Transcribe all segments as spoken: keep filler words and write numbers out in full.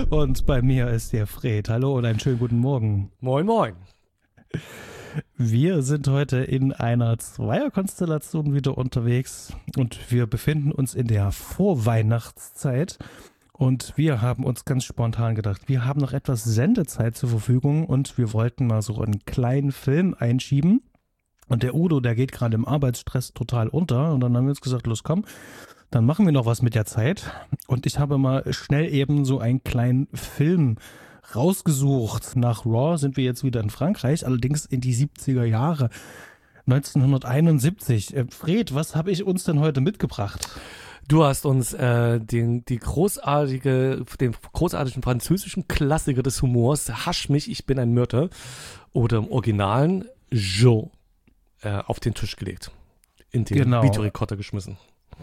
Und bei mir ist der Fred. Hallo und einen schönen guten Morgen. Moin, moin. Wir sind heute in einer Zweierkonstellation wieder unterwegs und wir befinden uns in der Vorweihnachtszeit. Und wir haben uns ganz spontan gedacht, wir haben noch etwas Sendezeit zur Verfügung und wir wollten mal so einen kleinen Film einschieben. Und der Udo, der geht gerade im Arbeitsstress total unter. Und dann haben wir uns gesagt, los komm, dann machen wir noch was mit der Zeit. Und ich habe mal schnell eben so einen kleinen Film rausgesucht. Nach Raw sind wir jetzt wieder in Frankreich, allerdings in die siebziger Jahre, neunzehnhunderteinundsiebzig. Äh, Fred, was habe ich uns denn heute mitgebracht? Du hast uns äh, den, die großartige, den großartigen französischen Klassiker des Humors, Hasch mich, ich bin ein Mörder, oder im Originalen Joe, äh, auf den Tisch gelegt, in den Genau. Videorekorder geschmissen.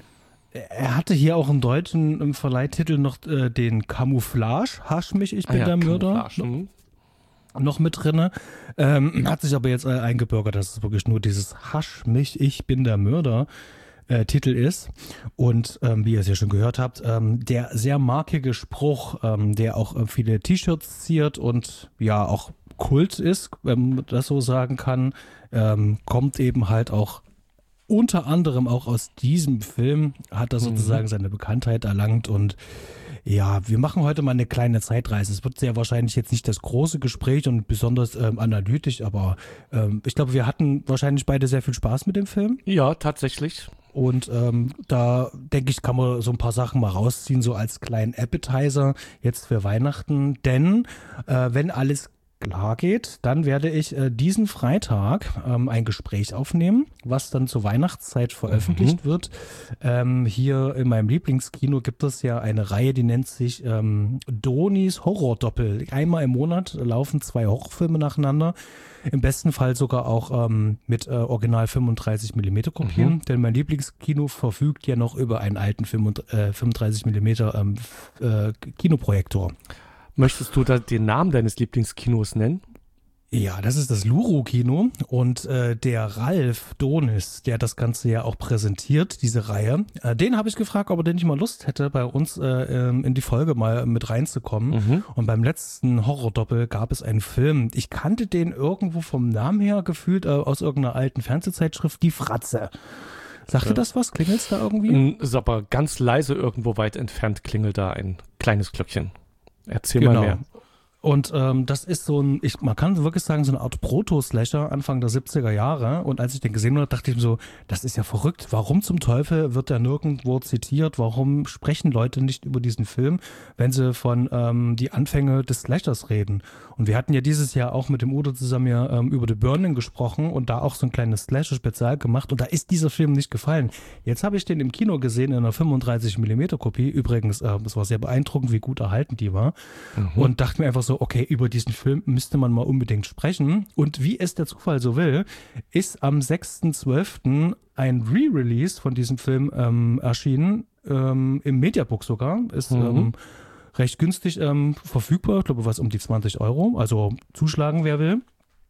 Er hatte hier auch im deutschen im Verleihtitel noch äh, den Camouflage, Hasch mich, ich bin ah, ja, der Mörder, Camouflage, hm. noch mit drinne. Ähm, hat sich aber jetzt äh, eingebürgert, dass es wirklich nur dieses Hasch mich, ich bin der Mörder Äh, Titel ist. Und ähm, wie ihr es ja schon gehört habt, ähm, der sehr markige Spruch, ähm, der auch äh, viele T-Shirts ziert und ja auch Kult ist, wenn man das so sagen kann, ähm, kommt eben halt auch unter anderem auch aus diesem Film, hat er sozusagen mhm. seine Bekanntheit erlangt. Und ja, wir machen heute mal eine kleine Zeitreise. Es wird sehr wahrscheinlich jetzt nicht das große Gespräch und besonders ähm, analytisch, aber ähm, ich glaube, wir hatten wahrscheinlich beide sehr viel Spaß mit dem Film. Ja, tatsächlich. Und ähm, da denke ich, kann man so ein paar Sachen mal rausziehen, so als kleinen Appetizer jetzt für Weihnachten. Denn äh, wenn alles klar geht, dann werde ich äh, diesen Freitag ähm, ein Gespräch aufnehmen, was dann zur Weihnachtszeit veröffentlicht mhm. wird. Ähm, hier in meinem Lieblingskino gibt es ja eine Reihe, die nennt sich ähm, Donis Horror-Doppel. Einmal im Monat laufen zwei Horrorfilme nacheinander. Im besten Fall sogar auch ähm, mit äh, Original fünfunddreißig Millimeter Kopien, mhm. denn mein Lieblingskino verfügt ja noch über einen alten fünfunddreißig Millimeter ähm, äh, Kinoprojektor. Möchtest du da den Namen deines Lieblingskinos nennen? Ja, das ist das Luro-Kino und äh, der Ralf Donis, der das Ganze ja auch präsentiert, diese Reihe, äh, den habe ich gefragt, ob er denn nicht mal Lust hätte, bei uns äh, ähm, in die Folge mal mit reinzukommen. Mhm. Und beim letzten Horrordoppel gab es einen Film, ich kannte den irgendwo vom Namen her gefühlt äh, aus irgendeiner alten Fernsehzeitschrift, Die Fratze. Sagt dir das was? Klingelt es da irgendwie? Ist aber ganz leise irgendwo weit entfernt klingelt da ein kleines Glöckchen. Erzähl genau. mal mehr. Und ähm, das ist so ein, ich, man kann wirklich sagen, so eine Art Proto-Slasher Anfang der siebziger Jahre. Und als ich den gesehen habe, dachte ich mir so, das ist ja verrückt. Warum zum Teufel wird der nirgendwo zitiert? Warum sprechen Leute nicht über diesen Film, wenn sie von ähm, die Anfänge des Slashers reden? Und wir hatten ja dieses Jahr auch mit dem Udo zusammen ja ähm, über The Burning gesprochen und da auch so ein kleines Slasher-Spezial gemacht. Und da ist dieser Film nicht gefallen. Jetzt habe ich den im Kino gesehen in einer fünfunddreißig Millimeter Kopie. Übrigens, äh, es war sehr beeindruckend, wie gut erhalten die war. Mhm. Und dachte mir einfach so, okay, über diesen Film müsste man mal unbedingt sprechen. Und wie es der Zufall so will, ist am sechsten zwölften ein Re-Release von diesem Film ähm, erschienen, ähm, im Mediabook sogar. Ist mhm. ähm, recht günstig ähm, verfügbar, ich glaube was um die zwanzig Euro, also zuschlagen, wer will.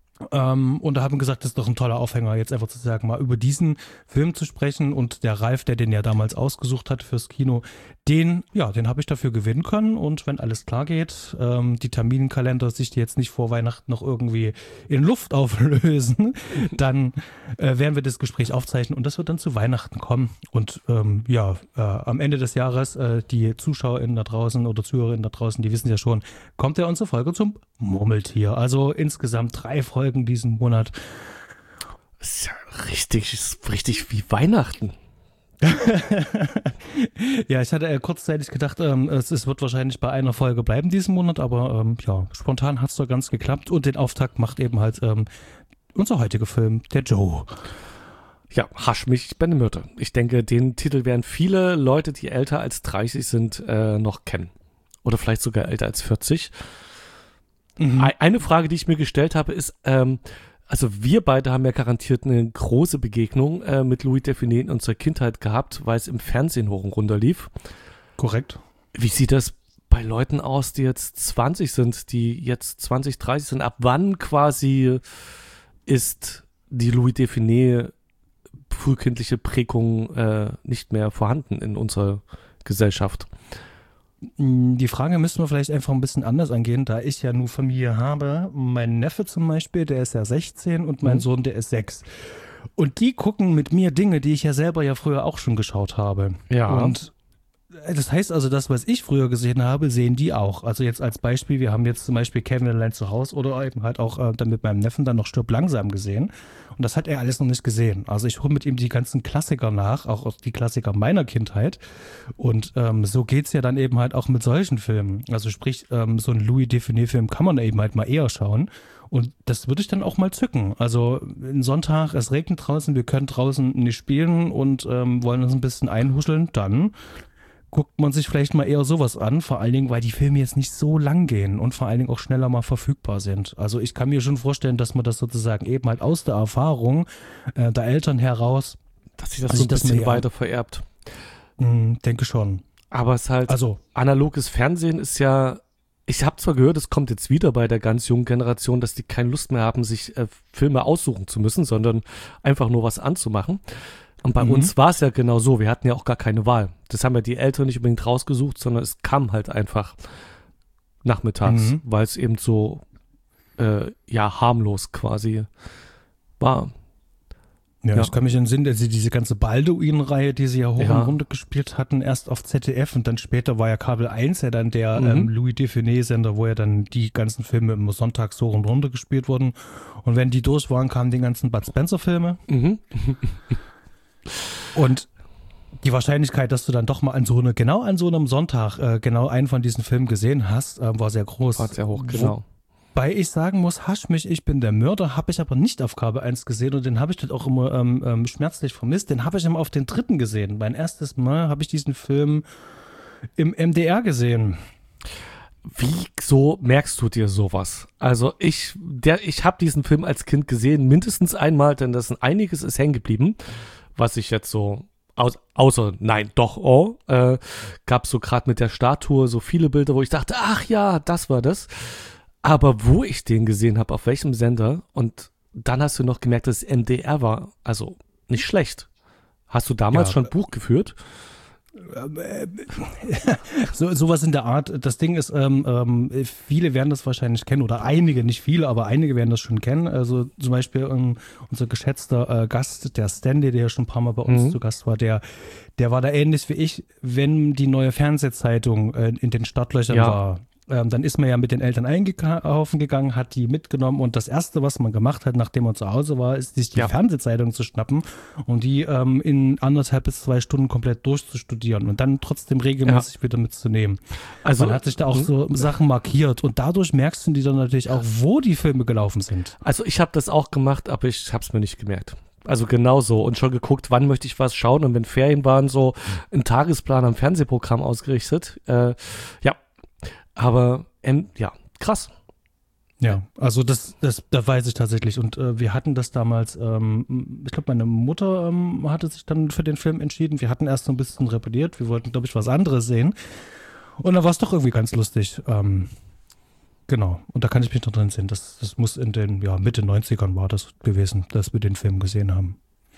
Ähm, und da haben wir gesagt, das ist doch ein toller Aufhänger, jetzt einfach zu sagen, mal über diesen Film zu sprechen. Und der Ralf, der den ja damals ausgesucht hat fürs Kino, den, ja, den habe ich dafür gewinnen können. Und wenn alles klar geht, ähm, die Terminkalender sich jetzt nicht vor Weihnachten noch irgendwie in Luft auflösen, dann äh, werden wir das Gespräch aufzeichnen und das wird dann zu Weihnachten kommen. Und ähm, ja, äh, am Ende des Jahres, äh, die ZuschauerInnen da draußen oder ZuhörerInnen da draußen, die wissen ja schon, kommt ja unsere Folge zum Murmeltier. Also insgesamt drei Folgen diesen Monat. Das ist ja richtig, ist richtig wie Weihnachten. Ja, ich hatte äh, kurzzeitig gedacht, ähm, es, es wird wahrscheinlich bei einer Folge bleiben diesen Monat, aber ähm, ja, spontan hat es doch ganz geklappt und den Auftakt macht eben halt ähm, unser heutiger Film, der Joe. Ja, Hasch mich, ich bin eine Myrte. Ich denke, den Titel werden viele Leute, die älter als dreißig sind, äh, noch kennen. Oder vielleicht sogar älter als vierzig. Mhm. Eine Frage, die ich mir gestellt habe, ist, ähm, also wir beide haben ja garantiert eine große Begegnung äh, mit Louis Define in unserer Kindheit gehabt, weil es im Fernsehen hoch und runter lief. Korrekt. Wie sieht das bei Leuten aus, die jetzt zwanzig sind, die jetzt zwanzig, dreißig sind? Ab wann quasi ist die Louis Define frühkindliche Prägung äh, nicht mehr vorhanden in unserer Gesellschaft? Die Frage müssen wir vielleicht einfach ein bisschen anders angehen, da ich ja nur Familie habe. Mein Neffe zum Beispiel, der ist ja sechzehn und mein Mhm. Sohn, der ist sechs. Und die gucken mit mir Dinge, die ich ja selber ja früher auch schon geschaut habe. Ja. Und das heißt also, das, was ich früher gesehen habe, sehen die auch. Also jetzt als Beispiel, wir haben jetzt zum Beispiel Kevin allein zu Hause oder eben halt auch äh, dann mit meinem Neffen dann noch Stirb langsam gesehen. Und das hat er alles noch nicht gesehen. Also ich hole mit ihm die ganzen Klassiker nach, auch die Klassiker meiner Kindheit. Und ähm, so geht's ja dann eben halt auch mit solchen Filmen. Also sprich, ähm, so einen Louis Define-Film kann man eben halt mal eher schauen. Und das würde ich dann auch mal zücken. Also ein Sonntag, es regnet draußen, wir können draußen nicht spielen und ähm, wollen uns ein bisschen einhuscheln, dann guckt man sich vielleicht mal eher sowas an, vor allen Dingen, weil die Filme jetzt nicht so lang gehen und vor allen Dingen auch schneller mal verfügbar sind. Also ich kann mir schon vorstellen, dass man das sozusagen eben halt aus der Erfahrung äh, der Eltern heraus, Dass sich das Also so ein das bisschen mir- weiter vererbt. mh, denke schon. Aber es ist halt, Also, analoges Fernsehen ist ja, ich habe zwar gehört, es kommt jetzt wieder bei der ganz jungen Generation, dass die keine Lust mehr haben, sich äh, Filme aussuchen zu müssen, sondern einfach nur was anzumachen. Und bei Mhm. uns war es ja genau so, wir hatten ja auch gar keine Wahl. Das haben ja die Eltern nicht unbedingt rausgesucht, sondern es kam halt einfach nachmittags, Mhm. weil es eben so, äh, ja, harmlos quasi war. ja, Ja. ich kann mich entsinnen, dass sie diese ganze Balduin-Reihe, die sie ja hoch Ja. und runter gespielt hatten, erst auf Z D F und dann später war ja Kabel eins ja dann der Mhm. ähm, Louis Define-Sender, wo ja dann die ganzen Filme immer sonntags hoch und runter gespielt wurden. Und wenn die durch waren, kamen die ganzen Bud Spencer-Filme. Mhm. Und die Wahrscheinlichkeit, dass du dann doch mal an so eine, genau an so einem Sonntag äh, genau einen von diesen Filmen gesehen hast, äh, war sehr groß. War sehr hoch, genau. Wobei ich sagen muss, Hasch mich, ich bin der Mörder, habe ich aber nicht auf Kabel eins gesehen und den habe ich dort auch immer ähm, ähm, schmerzlich vermisst. Den habe ich immer auf den dritten gesehen. Mein erstes Mal habe ich diesen Film im M D R gesehen. Wie so merkst du dir sowas? Also ich, der, ich habe diesen Film als Kind gesehen, mindestens einmal, denn das ist einiges ist hängen geblieben, was ich jetzt so aus, außer nein, doch, oh, äh, gab so gerade mit der Statue so viele Bilder, wo ich dachte, ach ja, das war das. Aber wo ich den gesehen habe, auf welchem Sender, und dann hast du noch gemerkt, dass es M D R war, also nicht schlecht. Hast du damals Ja. schon Buch geführt? So, sowas in der Art. Das Ding ist, ähm, ähm, viele werden das wahrscheinlich kennen oder einige, nicht viele, aber einige werden das schon kennen. Also zum Beispiel ähm, unser geschätzter äh, Gast, der Stanley, der ja schon ein paar Mal bei uns Mhm. zu Gast war, der, der war da ähnlich wie ich, wenn die neue Fernsehzeitung äh, in den Startlöchern Ja. war. Ähm, dann ist man ja mit den Eltern einkaufen gegangen, hat die mitgenommen und das Erste, was man gemacht hat, nachdem man zu Hause war, ist, sich die Ja. Fernsehzeitung zu schnappen und die ähm, in anderthalb bis zwei Stunden komplett durchzustudieren und dann trotzdem regelmäßig wieder mitzunehmen. Also Man hat sich da auch Mhm. so Sachen markiert und dadurch merkst du die dann natürlich auch, wo die Filme gelaufen sind. Also ich habe das auch gemacht, aber ich habe es mir nicht gemerkt. Also genau so und schon geguckt, wann möchte ich was schauen und wenn Ferien waren, so einen Tagesplan am Fernsehprogramm ausgerichtet. Äh, ja, aber ähm, ja, krass. Ja, also das, das, das weiß ich tatsächlich. Und äh, wir hatten das damals, ähm, ich glaube, meine Mutter ähm, hatte sich dann für den Film entschieden. Wir hatten erst so ein bisschen rebelliert. Wir wollten, glaube ich, was anderes sehen. Und dann war es doch irgendwie ganz lustig. Ähm, genau. Und da kann ich mich noch drin sehen. Das, das muss in den, ja, Mitte neunzigern war das gewesen, dass wir den Film gesehen haben.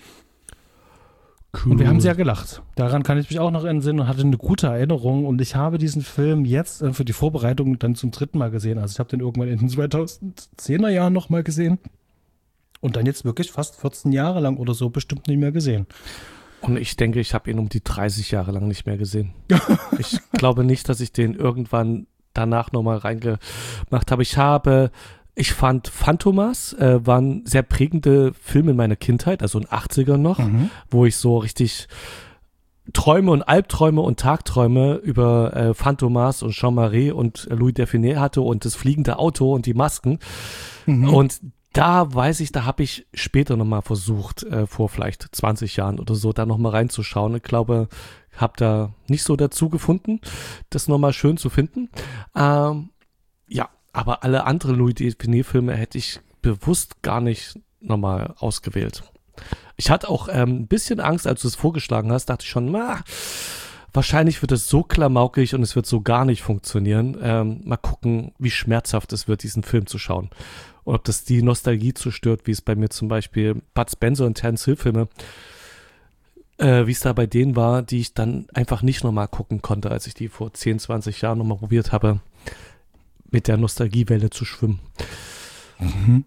Cool. Und wir haben sehr gelacht. Daran kann ich mich auch noch entsinnen und hatte eine gute Erinnerung. Und ich habe diesen Film jetzt äh, für die Vorbereitung dann zum dritten Mal gesehen. Also ich habe den irgendwann in den zweitausendzehner Jahren nochmal gesehen. Und dann jetzt wirklich fast vierzehn Jahre lang oder so bestimmt nicht mehr gesehen. Und ich denke, ich habe ihn um die dreißig Jahre lang nicht mehr gesehen. Ich glaube nicht, dass ich den irgendwann danach nochmal reingemacht habe. Ich habe, ich fand Phantomas äh, waren sehr prägende Filme in meiner Kindheit, also in den achtzigern noch, Mhm. wo ich so richtig Träume und Albträume und Tagträume über äh, Phantomas und Jean-Marie und äh, Louis Define hatte und das fliegende Auto und die Masken. Mhm. Und da weiß ich, da habe ich später nochmal versucht, äh, vor vielleicht zwanzig Jahren oder so, da nochmal reinzuschauen. Ich glaube, habe da nicht so dazu gefunden, das nochmal schön zu finden. Ähm, ja, aber alle anderen Louis Define-Filme hätte ich bewusst gar nicht nochmal ausgewählt. Ich hatte auch ähm, ein bisschen Angst, als du es vorgeschlagen hast, dachte ich schon, na, wahrscheinlich wird es so klamaukig und es wird so gar nicht funktionieren. Ähm, mal gucken, wie schmerzhaft es wird, diesen Film zu schauen. Und ob das die Nostalgie zerstört, wie es bei mir zum Beispiel Bud Spencer und Terence Hill Filme äh, wie es da bei denen war, die ich dann einfach nicht nochmal gucken konnte, als ich die vor zehn, zwanzig Jahren nochmal probiert habe, mit der Nostalgiewelle zu schwimmen. Mhm.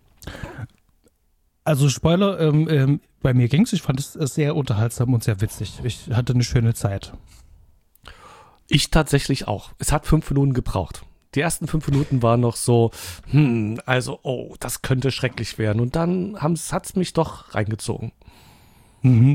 Also Spoiler, ähm, ähm, bei mir ging es, ich fand es sehr unterhaltsam und sehr witzig. Ich hatte eine schöne Zeit. Ich tatsächlich auch. Es hat fünf Minuten gebraucht. Die ersten fünf Minuten waren noch so, hm, also, oh, das könnte schrecklich werden. Und dann hat es mich doch reingezogen. Mhm.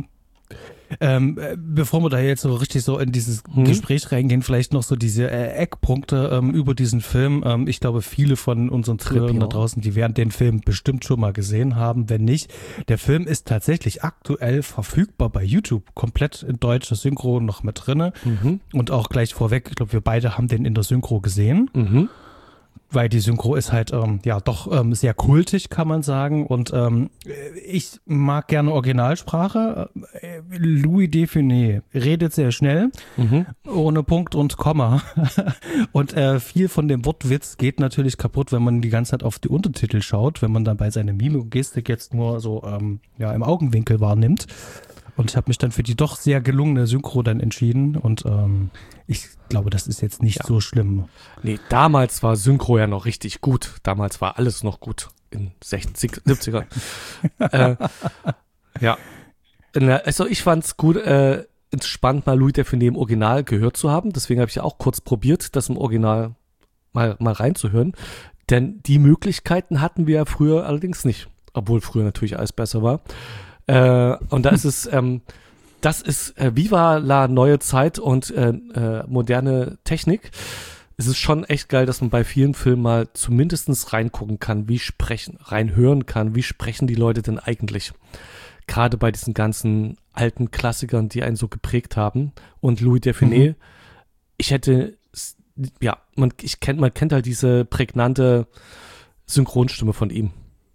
Ähm, äh, bevor wir da jetzt so richtig so in dieses hm? Gespräch reingehen, vielleicht noch so diese äh, Eckpunkte ähm, über diesen Film. Ähm, ich glaube, viele von unseren Zuhörern da draußen, die werden den Film bestimmt schon mal gesehen haben. Wenn nicht, der Film ist tatsächlich aktuell verfügbar bei YouTube. Komplett in deutscher Synchro noch mit drinne. Mhm. Und auch gleich vorweg, ich glaube, wir beide haben den in der Synchro gesehen. Mhm. Weil die Synchro ist halt ähm, ja doch ähm, sehr kultig, kann man sagen. Und ähm, ich mag gerne Originalsprache. Äh, Louis Define redet sehr schnell, mhm. ohne Punkt und Komma. Und äh, viel von dem Wortwitz geht natürlich kaputt, wenn man die ganze Zeit auf die Untertitel schaut, wenn man dann bei seiner Mimik und Gestik jetzt nur so ähm, ja im Augenwinkel wahrnimmt. Und ich habe mich dann für die doch sehr gelungene Synchro dann entschieden. Und ähm, ich glaube, das ist jetzt nicht ja. so schlimm. Nee, damals war Synchro ja noch richtig gut. Damals war alles noch gut. In sechzig, siebziger. äh, ja. Also ich fand's gut, äh, spannend, mal Louis Define im Original gehört zu haben. Deswegen habe ich ja auch kurz probiert, das im Original mal, mal reinzuhören. Denn die Möglichkeiten hatten wir ja früher allerdings nicht. Obwohl früher natürlich alles besser war. Äh, und da ist es, ähm, das ist äh, Viva la neue Zeit und äh, äh, moderne Technik. Es ist schon echt geil, dass man bei vielen Filmen mal zumindest reingucken kann, wie sprechen, reinhören kann, wie sprechen die Leute denn eigentlich. Gerade bei diesen ganzen alten Klassikern, die einen so geprägt haben. Und Louis Define, mhm. ich hätte, ja, man, ich kennt, man kennt halt diese prägnante Synchronstimme von ihm.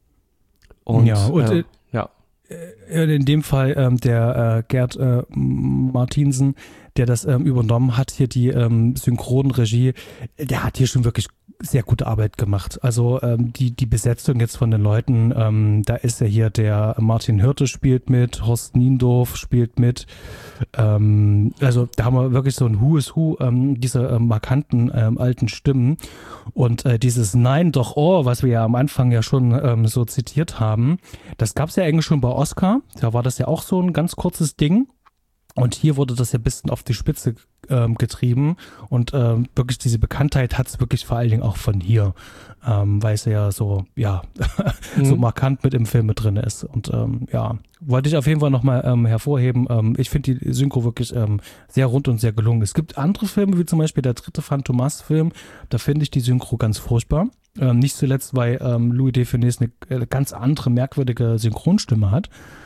Und, ja, und äh, ja. In dem Fall ähm, der äh, Gerd äh, Martinsen, der das ähm, übernommen hat, hier die ähm, Synchronregie, der hat hier schon wirklich sehr gute Arbeit gemacht. Also ähm, die, die Besetzung jetzt von den Leuten, ähm, da ist ja hier der Martin Hirte spielt mit, Horst Niendorf spielt mit. Ähm, also da haben wir wirklich so ein Who is Who ähm, dieser ähm, markanten ähm, alten Stimmen. Und äh, dieses Nein doch oh, was wir ja am Anfang ja schon ähm, so zitiert haben, das gab es ja eigentlich schon bei Oscar. Da war das ja auch so ein ganz kurzes Ding. Und hier wurde das ja ein bisschen auf die Spitze ähm, getrieben und ähm, wirklich diese Bekanntheit hat es wirklich vor allen Dingen auch von hier, ähm, weil es ja so, ja, mhm. so markant mit im Film mit drin ist. Und ähm, ja, wollte ich auf jeden Fall nochmal ähm, hervorheben. Ähm, ich finde die Synchro wirklich ähm, sehr rund und sehr gelungen. Es gibt andere Filme, wie zum Beispiel der dritte Phantomas-Film, da finde ich die Synchro ganz furchtbar. Ähm, nicht zuletzt, weil ähm, Louis Define eine, eine ganz andere, merkwürdige Synchronstimme hat.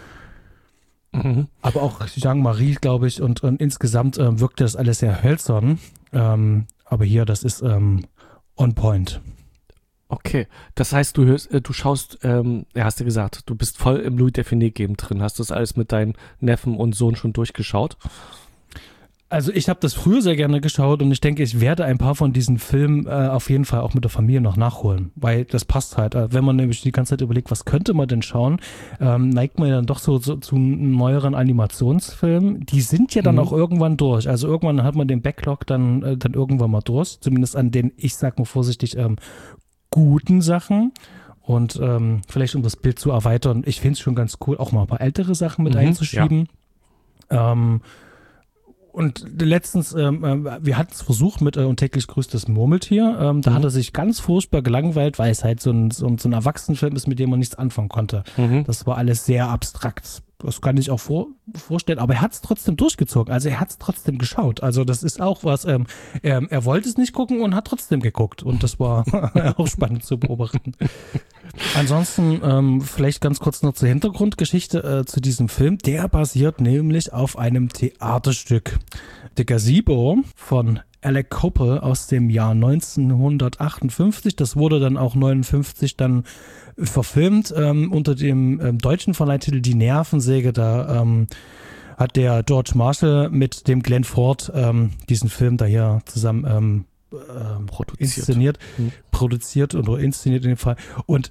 Mhm. Aber auch Jean-Marie, glaube ich, und, und insgesamt ähm, wirkt das alles sehr hölzern. Ähm, aber hier, das ist ähm, on point. Okay, das heißt, du hörst, äh, du schaust, ähm, ja, hast du gesagt, du bist voll im Louis Define-Game drin. Hast du das alles mit deinen Neffen und Sohn schon durchgeschaut? Also ich habe das früher sehr gerne geschaut und ich denke, ich werde ein paar von diesen Filmen äh, auf jeden Fall auch mit der Familie noch nachholen, weil das passt halt. Äh, wenn man nämlich die ganze Zeit überlegt, was könnte man denn schauen, ähm, neigt man ja dann doch so, so zu neueren Animationsfilmen. Die sind ja dann mhm. auch irgendwann durch. Also irgendwann hat man den Backlog dann, äh, dann irgendwann mal durch, zumindest an den, ich sag mal vorsichtig, ähm, guten Sachen. Und ähm, vielleicht um das Bild zu erweitern, ich finde es schon ganz cool, auch mal ein paar ältere Sachen mit mhm, einzuschieben. Ja. Ähm, Und letztens, ähm, wir hatten es versucht mit äh, und täglich grüßt das Murmeltier. Ähm, da mhm. hat er sich ganz furchtbar gelangweilt, weil es halt so ein, so ein, so ein Erwachsenenfilm ist, mit dem man nichts anfangen konnte. Mhm. Das war alles sehr abstrakt. Das kann ich auch vor, vorstellen. Aber er hat es trotzdem durchgezogen. Also er hat es trotzdem geschaut. Also das ist auch was, ähm, er, er wollte es nicht gucken und hat trotzdem geguckt. Und das war auch spannend zu beobachten. Ansonsten ähm, vielleicht ganz kurz noch zur Hintergrundgeschichte äh, zu diesem Film. Der basiert nämlich auf einem Theaterstück. The Gazebo von Alec Coppel aus dem Jahr neunzehnhundertachtundfünfzig. Das wurde dann auch neunundfünfzig dann verfilmt ähm, unter dem ähm, deutschen Verleihtitel Die Nervensäge. Da ähm, hat der George Marshall mit dem Glenn Ford ähm, diesen Film da hier zusammen ähm, ähm, produziert. inszeniert, hm. produziert oder inszeniert in dem Fall. Und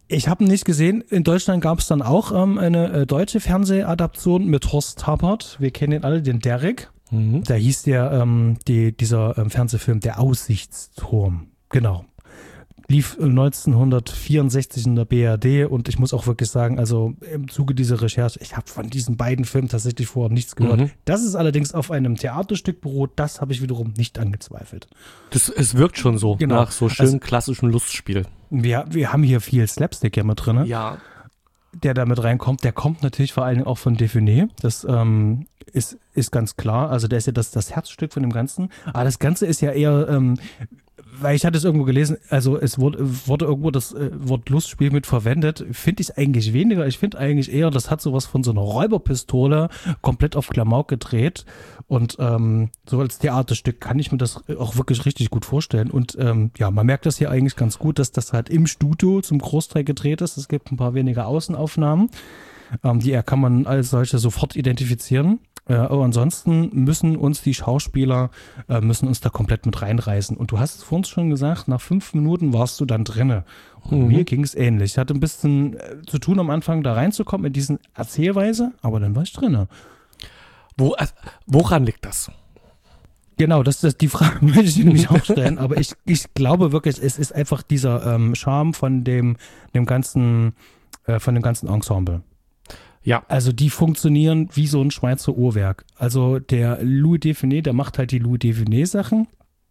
Ich habe ihn nicht gesehen. In Deutschland gab es dann auch ähm, eine äh, deutsche Fernsehadaption mit Horst Tappert. Wir kennen ihn alle, den Derek. Mhm. Da hieß der, ähm, die, dieser ähm, Fernsehfilm Der Aussichtsturm. Genau. Lief neunzehnhundertvierundsechzig in der B R D und ich muss auch wirklich sagen, also im Zuge dieser Recherche, ich habe von diesen beiden Filmen tatsächlich vorher nichts gehört. Mhm. Dass es allerdings auf einem Theaterstück beruht, das habe ich wiederum nicht angezweifelt. Das, es wirkt schon so, genau. Nach so schönem also, klassischen Lustspiel. Wir, wir haben hier viel Slapstick ja mit drin. Ja. Der da mit reinkommt, der kommt natürlich vor allen Dingen auch von Defuné. Das ähm, ist, ist ganz klar. Also der ist ja das, das Herzstück von dem Ganzen. Aber das Ganze ist ja eher, ähm, weil ich hatte es irgendwo gelesen, also es wurde, wurde irgendwo das äh, Wort Lustspiel mit verwendet. Finde ich eigentlich weniger. Ich finde eigentlich eher, das hat sowas von so einer Räuberpistole komplett auf Klamauk gedreht. Und ähm, so als Theaterstück kann ich mir das auch wirklich richtig gut vorstellen. Und ähm, ja, man merkt das hier eigentlich ganz gut, dass das halt im Studio zum Großteil gedreht ist. Es gibt ein paar wenige Außenaufnahmen. Ähm, die kann man als solche sofort identifizieren. Äh, aber ansonsten müssen uns die Schauspieler, äh, müssen uns da komplett mit reinreißen. Und du hast es vorhin schon gesagt, nach fünf Minuten warst du dann drinne. Und mhm. mir ging es ähnlich. Ich hatte ein bisschen äh, zu tun am Anfang, da reinzukommen in diesen Erzählweise, aber dann war ich drinne. Wo, äh, woran liegt das? Genau, das ist die Frage, möchte ich nämlich auch stellen. Aber ich, ich glaube wirklich, es ist einfach dieser ähm, Charme von dem, dem ganzen, äh, von dem ganzen Ensemble. Ja. Also die funktionieren wie so ein Schweizer Uhrwerk. Also der Louis Defuné, der macht halt die Louis Defuné-Sachen.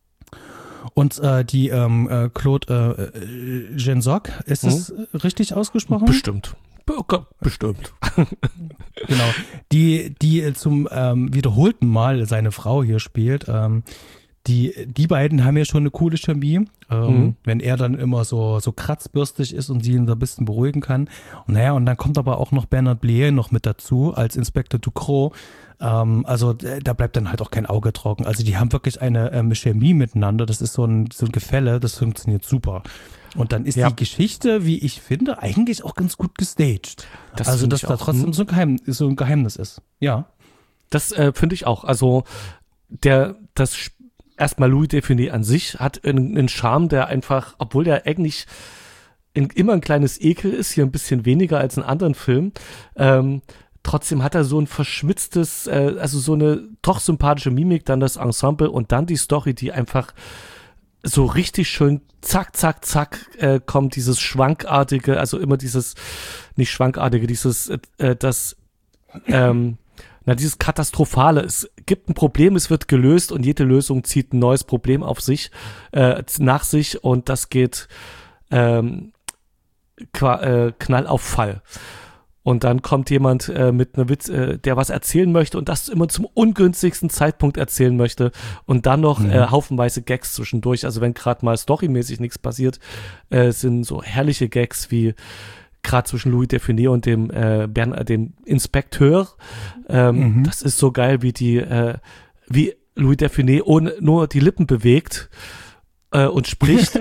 Und äh, die ähm, äh, Claude äh, Gensock, ist mhm. das richtig ausgesprochen? Bestimmt. Bestimmt. Genau. Die, die zum ähm, wiederholten Mal seine Frau hier spielt, ähm, die, die beiden haben ja schon eine coole Chemie. Ähm, mhm. Wenn er dann immer so, so kratzbürstig ist und sie ihn so ein bisschen beruhigen kann. Und naja, und dann kommt aber auch noch Bernard Blier noch mit dazu als Inspektor Ducrot. Ähm, also da bleibt dann halt auch kein Auge trocken. Also die haben wirklich eine ähm, Chemie miteinander. Das ist so ein, so ein Gefälle, das funktioniert super. Und dann ist ja. die Geschichte, wie ich finde, eigentlich auch ganz gut gestaged. Das also, dass da trotzdem so ein, Geheim, so ein Geheimnis ist. Ja. Das äh, finde ich auch. Also, der, das erstmal Louis Defuné an sich hat einen, einen Charme, der einfach, obwohl der eigentlich in, immer ein kleines Ekel ist, hier ein bisschen weniger als in anderen Filmen, ähm, trotzdem hat er so ein verschmitztes, äh, also so eine doch sympathische Mimik, dann das Ensemble und dann die Story, die einfach so richtig schön zack, zack, zack äh, kommt dieses Schwankartige, also immer dieses, nicht Schwankartige, dieses, äh, das, ähm, na, dieses Katastrophale. Es gibt ein Problem, es wird gelöst und jede Lösung zieht ein neues Problem auf sich, äh, nach sich und das geht ähm, qua, äh, Knall auf Fall. Und dann kommt jemand äh, mit einer Witz, äh, der was erzählen möchte und das immer zum ungünstigsten Zeitpunkt erzählen möchte und dann noch mhm. äh, haufenweise Gags zwischendurch. Also wenn gerade mal storymäßig nichts passiert, äh, sind so herrliche Gags wie gerade zwischen Louis Defuné und dem äh, Bernard, dem Inspekteur. Ähm, mhm. Das ist so geil, wie die, äh, wie Louis Defuné ohne nur die Lippen bewegt äh, und spricht.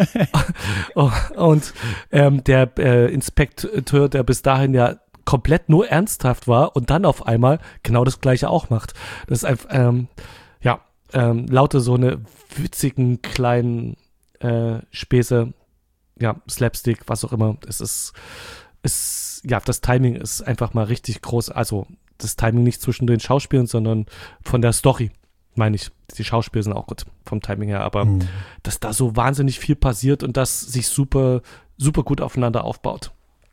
Und ähm, der äh, Inspekteur, der bis dahin ja komplett nur ernsthaft war und dann auf einmal genau das Gleiche auch macht. Das ist einfach, ähm, ja, ähm, lauter so eine witzigen kleinen äh, Späße, ja, Slapstick, was auch immer. Es ist, ist, ja, das Timing ist einfach mal richtig groß. Also das Timing nicht zwischen den Schauspielern, sondern von der Story, meine ich. Die Schauspieler sind auch gut vom Timing her, aber mhm. dass da so wahnsinnig viel passiert und das sich super, super gut aufeinander aufbaut.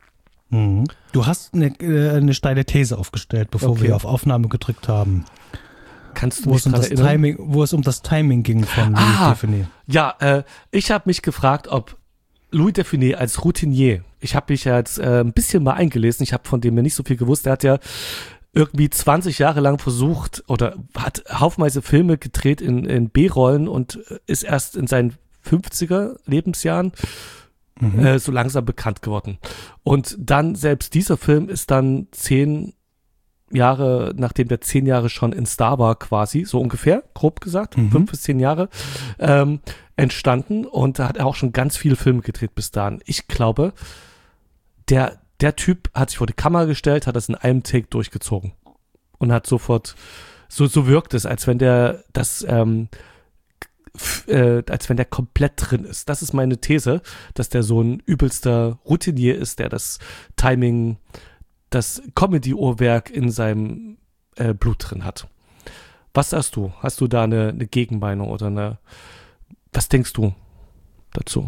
Du hast eine, eine steile These aufgestellt, bevor okay. wir auf Aufnahme gedrückt haben. Kannst du wo mich es um das erinnern? Timing, wo es um das Timing ging von ah, Louis Defuné. Ja, äh, ich habe mich gefragt, ob Louis Defuné als Routinier, ich habe mich ja jetzt äh, ein bisschen mal eingelesen, ich habe von dem ja nicht so viel gewusst, der hat ja irgendwie zwanzig Jahre lang versucht oder hat haufenweise Filme gedreht in, in B-Rollen und ist erst in seinen fünfziger Lebensjahren Mhm. Äh, so langsam bekannt geworden. Und dann, selbst dieser Film ist dann zehn Jahre, nachdem der zehn Jahre schon in Star war quasi, so ungefähr, grob gesagt, mhm. fünf bis zehn Jahre, ähm, entstanden und da hat er auch schon ganz viele Filme gedreht bis dahin. Ich glaube, der, der Typ hat sich vor die Kamera gestellt, hat das in einem Take durchgezogen und hat sofort, so, so wirkt es, als wenn der das, ähm, f- äh, als wenn der komplett drin ist. Das ist meine These, dass der so ein übelster Routinier ist, der das Timing, das Comedy-Uhrwerk in seinem äh, Blut drin hat. Was sagst du? Hast du da eine, eine Gegenmeinung oder eine, was denkst du dazu?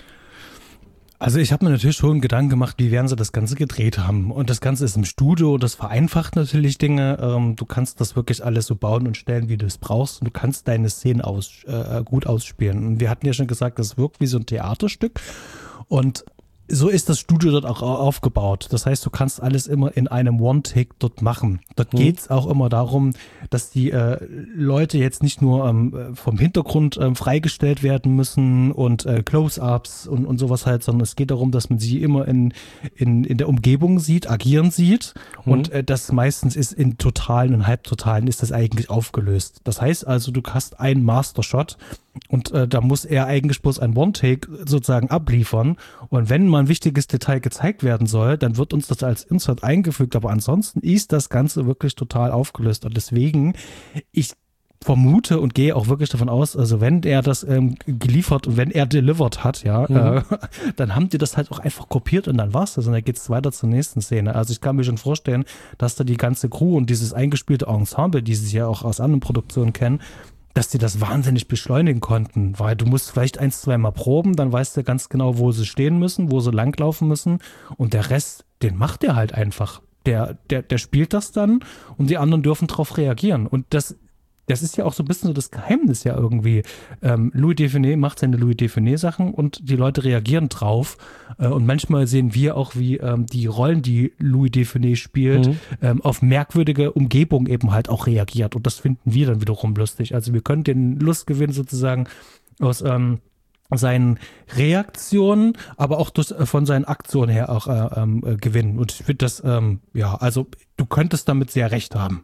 Also ich habe mir natürlich schon Gedanken gemacht, wie werden sie das Ganze gedreht haben. Und das Ganze ist im Studio, das vereinfacht natürlich Dinge. Ähm, du kannst das wirklich alles so bauen und stellen, wie du es brauchst. Und du kannst deine Szenen aus, äh, gut ausspielen. Und wir hatten ja schon gesagt, das wirkt wie so ein Theaterstück. Und so ist das Studio dort auch aufgebaut. Das heißt, du kannst alles immer in einem One-Take dort machen. Dort Hm. geht es auch immer darum, dass die äh, Leute jetzt nicht nur ähm, vom Hintergrund ähm, freigestellt werden müssen und äh, Close-Ups und, und sowas halt, sondern es geht darum, dass man sie immer in, in, in der Umgebung sieht, agieren sieht. Hm. Und äh, das meistens ist in totalen und Halbtotalen ist das eigentlich aufgelöst. Das heißt also, du hast einen Master-Shot und äh, da muss er eigentlich bloß ein One-Take sozusagen abliefern. Und wenn mal ein wichtiges Detail gezeigt werden soll, dann wird uns das als Insert eingefügt. Aber ansonsten ist das Ganze wirklich total aufgelöst. Und deswegen, ich vermute und gehe auch wirklich davon aus, also wenn er das ähm, geliefert und wenn er delivered hat, ja, Mhm. äh, dann haben die das halt auch einfach kopiert und dann war's das. Und dann geht's weiter zur nächsten Szene. Also ich kann mir schon vorstellen, dass da die ganze Crew und dieses eingespielte Ensemble, die sie ja auch aus anderen Produktionen kennen, dass die das wahnsinnig beschleunigen konnten, weil du musst vielleicht ein, zwei Mal proben, dann weißt du ganz genau, wo sie stehen müssen, wo sie langlaufen müssen und der Rest, den macht der halt einfach. Der, der, der spielt das dann und die anderen dürfen drauf reagieren und das Das ist ja auch so ein bisschen so das Geheimnis ja irgendwie. Ähm, Louis Define macht seine Louis Define-Sachen und die Leute reagieren drauf. Äh, und manchmal sehen wir auch, wie ähm, die Rollen, die Louis Define spielt, Mhm. ähm, auf merkwürdige Umgebung eben halt auch reagiert. Und das finden wir dann wiederum lustig. Also wir können den Lustgewinn sozusagen aus ähm, seinen Reaktionen, aber auch durch, äh, von seinen Aktionen her auch äh, ähm, äh, gewinnen. Und ich finde das, ähm, ja, also du könntest damit sehr recht haben.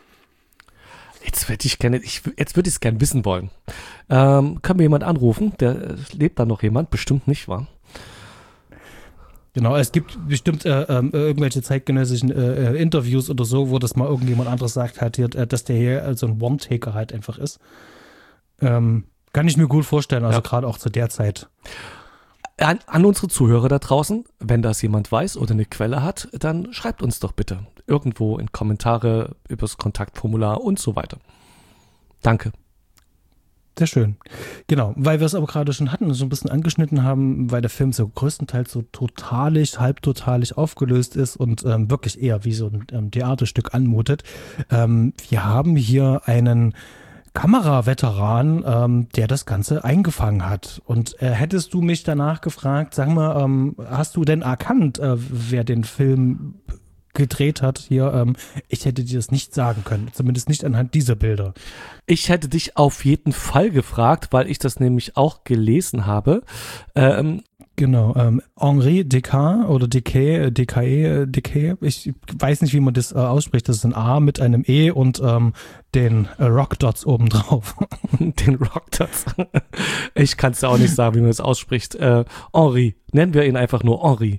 Jetzt würde ich gerne, ich, jetzt würde ich es gerne wissen wollen. Ähm, kann mir jemand anrufen? Der lebt da noch jemand? Bestimmt nicht, wa? Genau, es gibt bestimmt äh, äh, irgendwelche zeitgenössischen äh, äh, Interviews oder so, wo das mal irgendjemand anderes sagt, halt hier, äh, dass der hier äh, so ein One-Taker halt einfach ist. Ähm, kann ich mir gut vorstellen, also Ja. gerade auch zu der Zeit. An, an unsere Zuhörer da draußen, wenn das jemand weiß oder eine Quelle hat, dann schreibt uns doch bitte irgendwo in Kommentare übers Kontaktformular und so weiter. Danke. Sehr schön. Genau, weil wir es aber gerade schon hatten und so ein bisschen angeschnitten haben, weil der Film so größtenteils so totalig, halbtotalig aufgelöst ist und ähm, wirklich eher wie so ein ähm, Theaterstück anmutet. Ähm, wir haben hier einen Kameraveteran, ähm, der das Ganze eingefangen hat. Und äh, hättest du mich danach gefragt, sag mal, ähm, hast du denn erkannt, äh, wer den Film gedreht hat hier? Ähm, ich hätte dir das nicht sagen können, zumindest nicht anhand dieser Bilder. Ich hätte dich auf jeden Fall gefragt, weil ich das nämlich auch gelesen habe. Ähm, Genau, ähm, Henri Descartes oder Descartes, Descartes, Descartes, ich weiß nicht, wie man das äh, ausspricht, das ist ein A mit einem E und ähm, den äh, Rockdots obendrauf. den Rockdots. Ich kann es auch nicht sagen, wie man das ausspricht. Äh, Henri. Nennen wir ihn einfach nur Henri.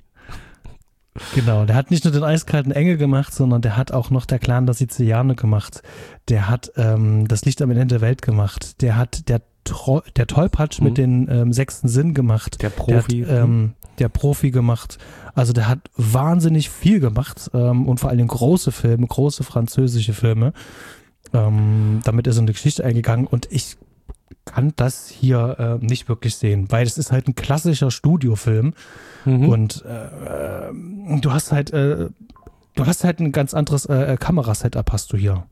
Genau, der hat nicht nur den eiskalten Engel gemacht, sondern der hat auch noch der Clan der Sizilianer gemacht. Der hat ähm, das Licht am Ende der Welt gemacht. Der hat der, Tro- der Tollpatsch Mhm. mit den ähm, sechsten Sinn gemacht. Der Der hat, Profi. ähm, der Profi gemacht. Also der hat wahnsinnig viel gemacht ähm, und vor allem große Filme, große französische Filme. Ähm, damit ist er in die Geschichte eingegangen und ich kann das hier äh, nicht wirklich sehen, weil es ist halt ein klassischer Studiofilm. Mhm. Und äh, äh, du hast halt, äh, du hast halt ein ganz anderes äh, Kamerasetup hast du hier.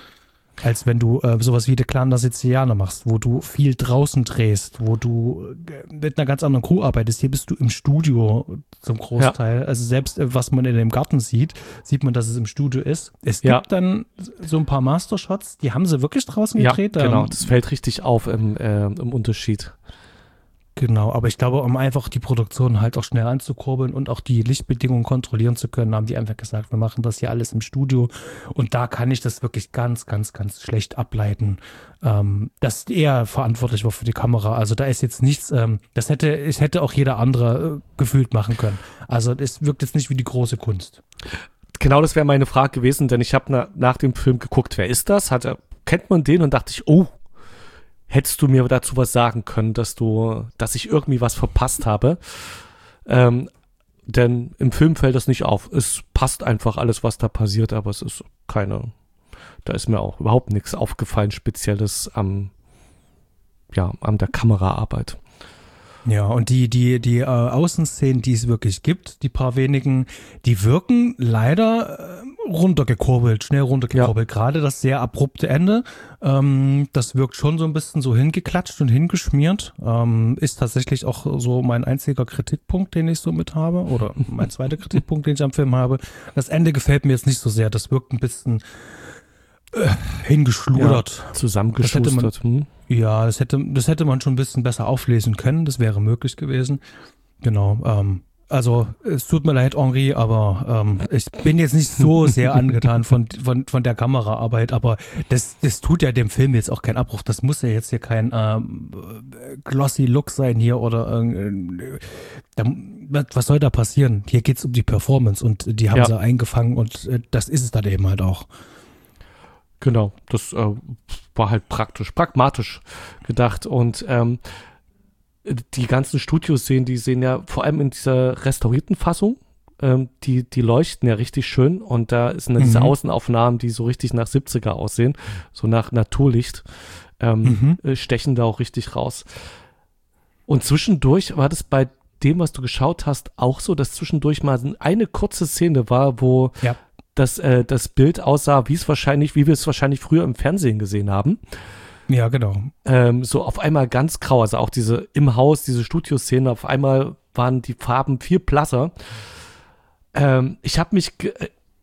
Als wenn du äh, sowas wie The Clan der Sizilianer machst, wo du viel draußen drehst, wo du äh, mit einer ganz anderen Crew arbeitest. Hier bist du im Studio zum Großteil. Also selbst äh, was man in dem Garten sieht, sieht man, dass es im Studio ist. Es gibt Ja. dann so ein paar Mastershots, die haben sie wirklich draußen Ja, gedreht. genau. Ähm, Das fällt richtig auf im, äh, im Unterschied. Genau, aber ich glaube, um einfach die Produktion halt auch schnell anzukurbeln und auch die Lichtbedingungen kontrollieren zu können, haben die einfach gesagt, wir machen das hier alles im Studio. Und da kann ich das wirklich ganz, ganz, ganz schlecht ableiten, ähm, dass er verantwortlich war für die Kamera. Also da ist jetzt nichts, ähm, das hätte, es hätte auch jeder andere äh, gefühlt machen können. Also es wirkt jetzt nicht wie die große Kunst. Genau, das wäre meine Frage gewesen, denn ich habe na, nach dem Film geguckt, wer ist das? Hat er, kennt man den? Und dachte ich, oh, hättest du mir dazu was sagen können, dass du, dass ich irgendwie was verpasst habe. Ähm, denn im Film fällt das nicht auf. Es passt einfach alles, was da passiert, aber es ist keine, da ist mir auch überhaupt nichts aufgefallen, Spezielles am, ja, an der Kameraarbeit. Ja, und die, die, die äh, Außenszenen, die es wirklich gibt, die paar wenigen, die wirken leider äh, runtergekurbelt, schnell runtergekurbelt. Ja. Gerade das sehr abrupte Ende, ähm, das wirkt schon so ein bisschen so hingeklatscht und hingeschmiert. Ähm, ist tatsächlich auch so mein einziger Kritikpunkt, den ich so mit habe. Oder mein zweiter Kritikpunkt, den ich am Film habe. Das Ende gefällt mir jetzt nicht so sehr. Das wirkt ein bisschen äh, hingeschludert. Ja, zusammengeschustert. Das man, ja, das hätte, das hätte man schon ein bisschen besser auflesen können. Das wäre möglich gewesen. Genau. Ähm, also es tut mir leid, Henri, aber ähm, ich bin jetzt nicht so sehr angetan von, von, von der Kameraarbeit, aber das, das tut ja dem Film jetzt auch keinen Abbruch. Das muss ja jetzt hier kein ähm, glossy Look sein hier oder äh, da, was soll da passieren? Hier geht es um die Performance und die haben ja. sie eingefangen und äh, das ist es dann eben halt auch. Genau, das äh, war halt praktisch, pragmatisch gedacht und ähm, die ganzen Studioszenen, die sehen ja vor allem in dieser restaurierten Fassung, ähm, die, die leuchten ja richtig schön und da sind mhm. diese Außenaufnahmen, die so richtig nach siebziger aussehen, so nach Naturlicht, ähm, mhm. stechen da auch richtig raus. Und zwischendurch war das bei dem, was du geschaut hast, auch so, dass zwischendurch mal eine kurze Szene war, wo ja. das, äh, das Bild aussah, wie es wahrscheinlich, wie wir es wahrscheinlich früher im Fernsehen gesehen haben. Ja, genau. Ähm, so auf einmal ganz grau, also auch diese im Haus, diese Studioszene, auf einmal waren die Farben viel blasser. Ähm, ich habe mich ge-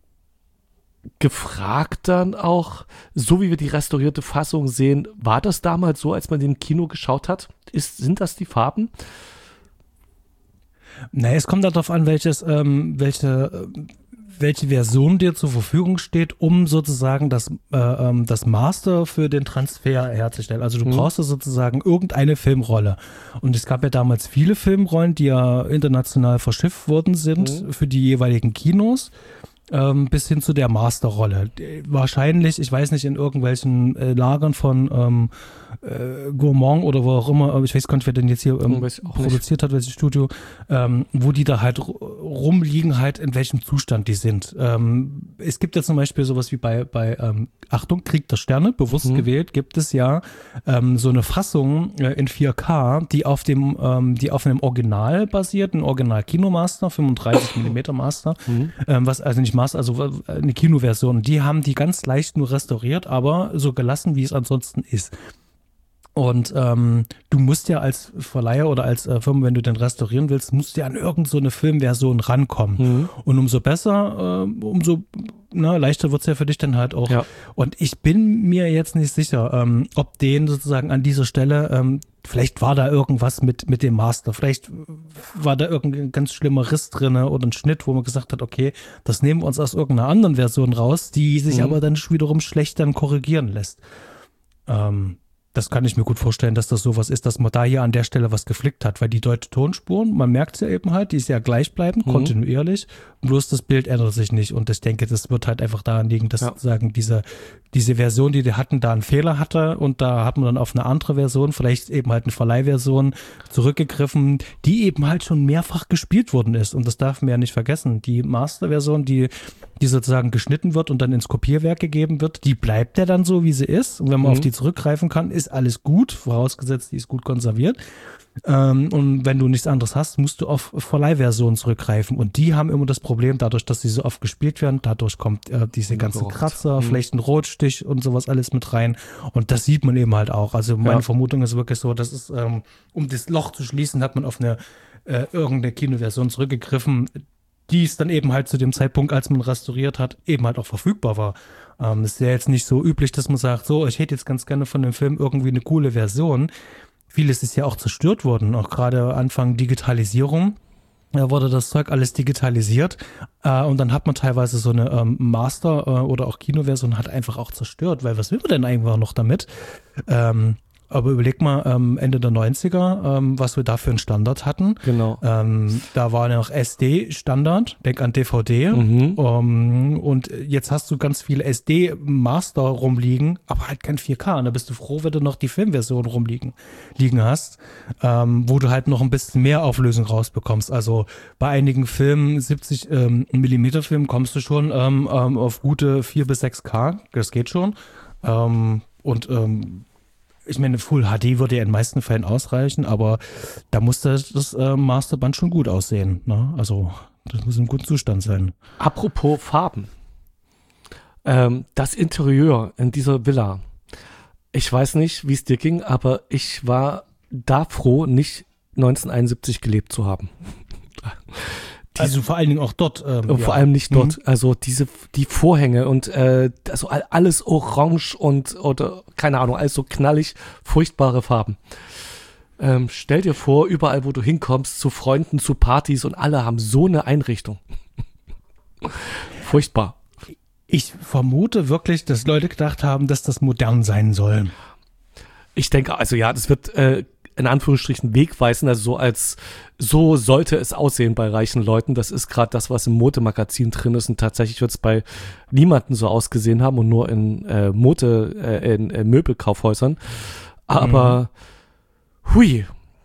gefragt dann auch, so wie wir die restaurierte Fassung sehen, war das damals so, als man den im Kino geschaut hat? Ist, sind das die Farben? Naja, es kommt darauf an, welches, ähm, welche, welche Version dir zur Verfügung steht, um sozusagen das, äh, ähm, das Master für den Transfer herzustellen. Also du mhm. brauchst ja sozusagen irgendeine Filmrolle. Und es gab ja damals viele Filmrollen, die ja international verschifft worden sind mhm. für die jeweiligen Kinos. Ähm, bis hin zu der Masterrolle. Wahrscheinlich, ich weiß nicht, in irgendwelchen äh, Lagern von ähm, äh, Gourmand oder wo auch immer, aber ich weiß gar nicht, wer denn jetzt hier ähm, produziert hat, welches Studio, ähm, wo die da halt r- rumliegen, halt in welchem Zustand die sind. Ähm, es gibt ja zum Beispiel sowas wie bei, bei ähm, Achtung, Krieg der Sterne, bewusst mhm. gewählt, gibt es ja ähm, so eine Fassung äh, in vier K, die auf dem, ähm, die auf einem Original basiert, ein Original-Kinomaster, fünfunddreißig Millimeter Master, mhm. ähm, was also nicht also eine Kinoversion, die haben die ganz leicht nur restauriert, aber so gelassen, wie es ansonsten ist. Und ähm, du musst ja als Verleiher oder als äh, Firma, wenn du den restaurieren willst, musst du ja an irgend so eine Filmversion rankommen. Mhm. Und umso besser, äh, umso na, leichter wird es ja für dich dann halt auch. Ja. Und ich bin mir jetzt nicht sicher, ähm, ob den sozusagen an dieser Stelle, ähm, vielleicht war da irgendwas mit, mit dem Master, vielleicht war da irgendein ganz schlimmer Riss drin oder ein Schnitt, wo man gesagt hat, okay, das nehmen wir uns aus irgendeiner anderen Version raus, die sich mhm. aber dann wiederum schlecht dann korrigieren lässt. Ähm, Das kann ich mir gut vorstellen, dass das sowas ist, dass man da hier an der Stelle was geflickt hat, weil die deutsche Tonspuren, man merkt es ja eben halt, die ist ja gleichbleibend, mhm. kontinuierlich, bloß das Bild ändert sich nicht und ich denke, das wird halt einfach daran liegen, dass ja. sozusagen diese, diese Version, die die hatten, da einen Fehler hatte und da hat man dann auf eine andere Version, vielleicht eben halt eine Verleihversion zurückgegriffen, die eben halt schon mehrfach gespielt worden ist und das darf man ja nicht vergessen. Die Masterversion, die, die sozusagen geschnitten wird und dann ins Kopierwerk gegeben wird, die bleibt ja dann so, wie sie ist und wenn man mhm. auf die zurückgreifen kann, ist alles gut, vorausgesetzt, die ist gut konserviert. Ähm, und wenn du nichts anderes hast, musst du auf Verleihversionen zurückgreifen. Und die haben immer das Problem, dadurch, dass sie so oft gespielt werden, dadurch kommt äh, diese ganzen Kratzer, mhm. vielleicht ein Rotstich und sowas alles mit rein. Und das sieht man eben halt auch. Also meine ja. Vermutung ist wirklich so, dass es, ähm, um das Loch zu schließen, hat man auf eine äh, irgendeine Kinoversion zurückgegriffen, die es dann eben halt zu dem Zeitpunkt, als man restauriert hat, eben halt auch verfügbar war. Ähm, es ist ja jetzt nicht so üblich, dass man sagt, so, ich hätte jetzt ganz gerne von dem Film irgendwie eine coole Version. Vieles ist ja auch zerstört worden, auch gerade Anfang Digitalisierung. Da wurde das Zeug alles digitalisiert äh, und dann hat man teilweise so eine ähm, Master- äh, oder auch Kinoversion halt einfach auch zerstört, weil was will man denn einfach noch damit? Ähm, aber überleg mal, ähm, Ende der neunziger, ähm, was wir da für einen Standard hatten. Genau. Ähm, da war noch S D-Standard, denk an D V D. Mhm. Um, und jetzt hast du ganz viele S D-Master rumliegen, aber halt kein vier K. Und da bist du froh, wenn du noch die Filmversion rumliegen liegen hast, ähm, wo du halt noch ein bisschen mehr Auflösung rausbekommst. Also bei einigen Filmen, siebzig ähm, Millimeter Filmen, kommst du schon ähm, ähm, auf gute vier bis sechs K. Das geht schon. Ähm, und ähm, ich meine, Full H D würde ja in den meisten Fällen ausreichen, aber da muss das, das äh, Masterband schon gut aussehen. Ne? Also das muss im guten Zustand sein. Apropos Farben. Ähm, das Interieur in dieser Villa. Ich weiß nicht, wie es dir ging, aber ich war da froh, nicht neunzehnhunderteinundsiebzig gelebt zu haben. Also vor allen Dingen auch dort. Ähm, und vor ja. allem nicht dort. Mhm. Also diese, die Vorhänge und äh, also alles orange und oder keine Ahnung, alles so knallig, furchtbare Farben. Ähm, stell dir vor, überall, wo du hinkommst, zu Freunden, zu Partys und alle haben so eine Einrichtung. Furchtbar. Ich vermute wirklich, dass Leute gedacht haben, dass das modern sein soll. Ich denke, also ja, das wird äh, in Anführungsstrichen wegweisen, also so als so sollte es aussehen bei reichen Leuten. Das ist gerade das, was im Modemagazin drin ist und tatsächlich wird es bei niemandem so ausgesehen haben und nur in äh, Mode, äh, in äh, Möbelkaufhäusern. Aber mhm. hui.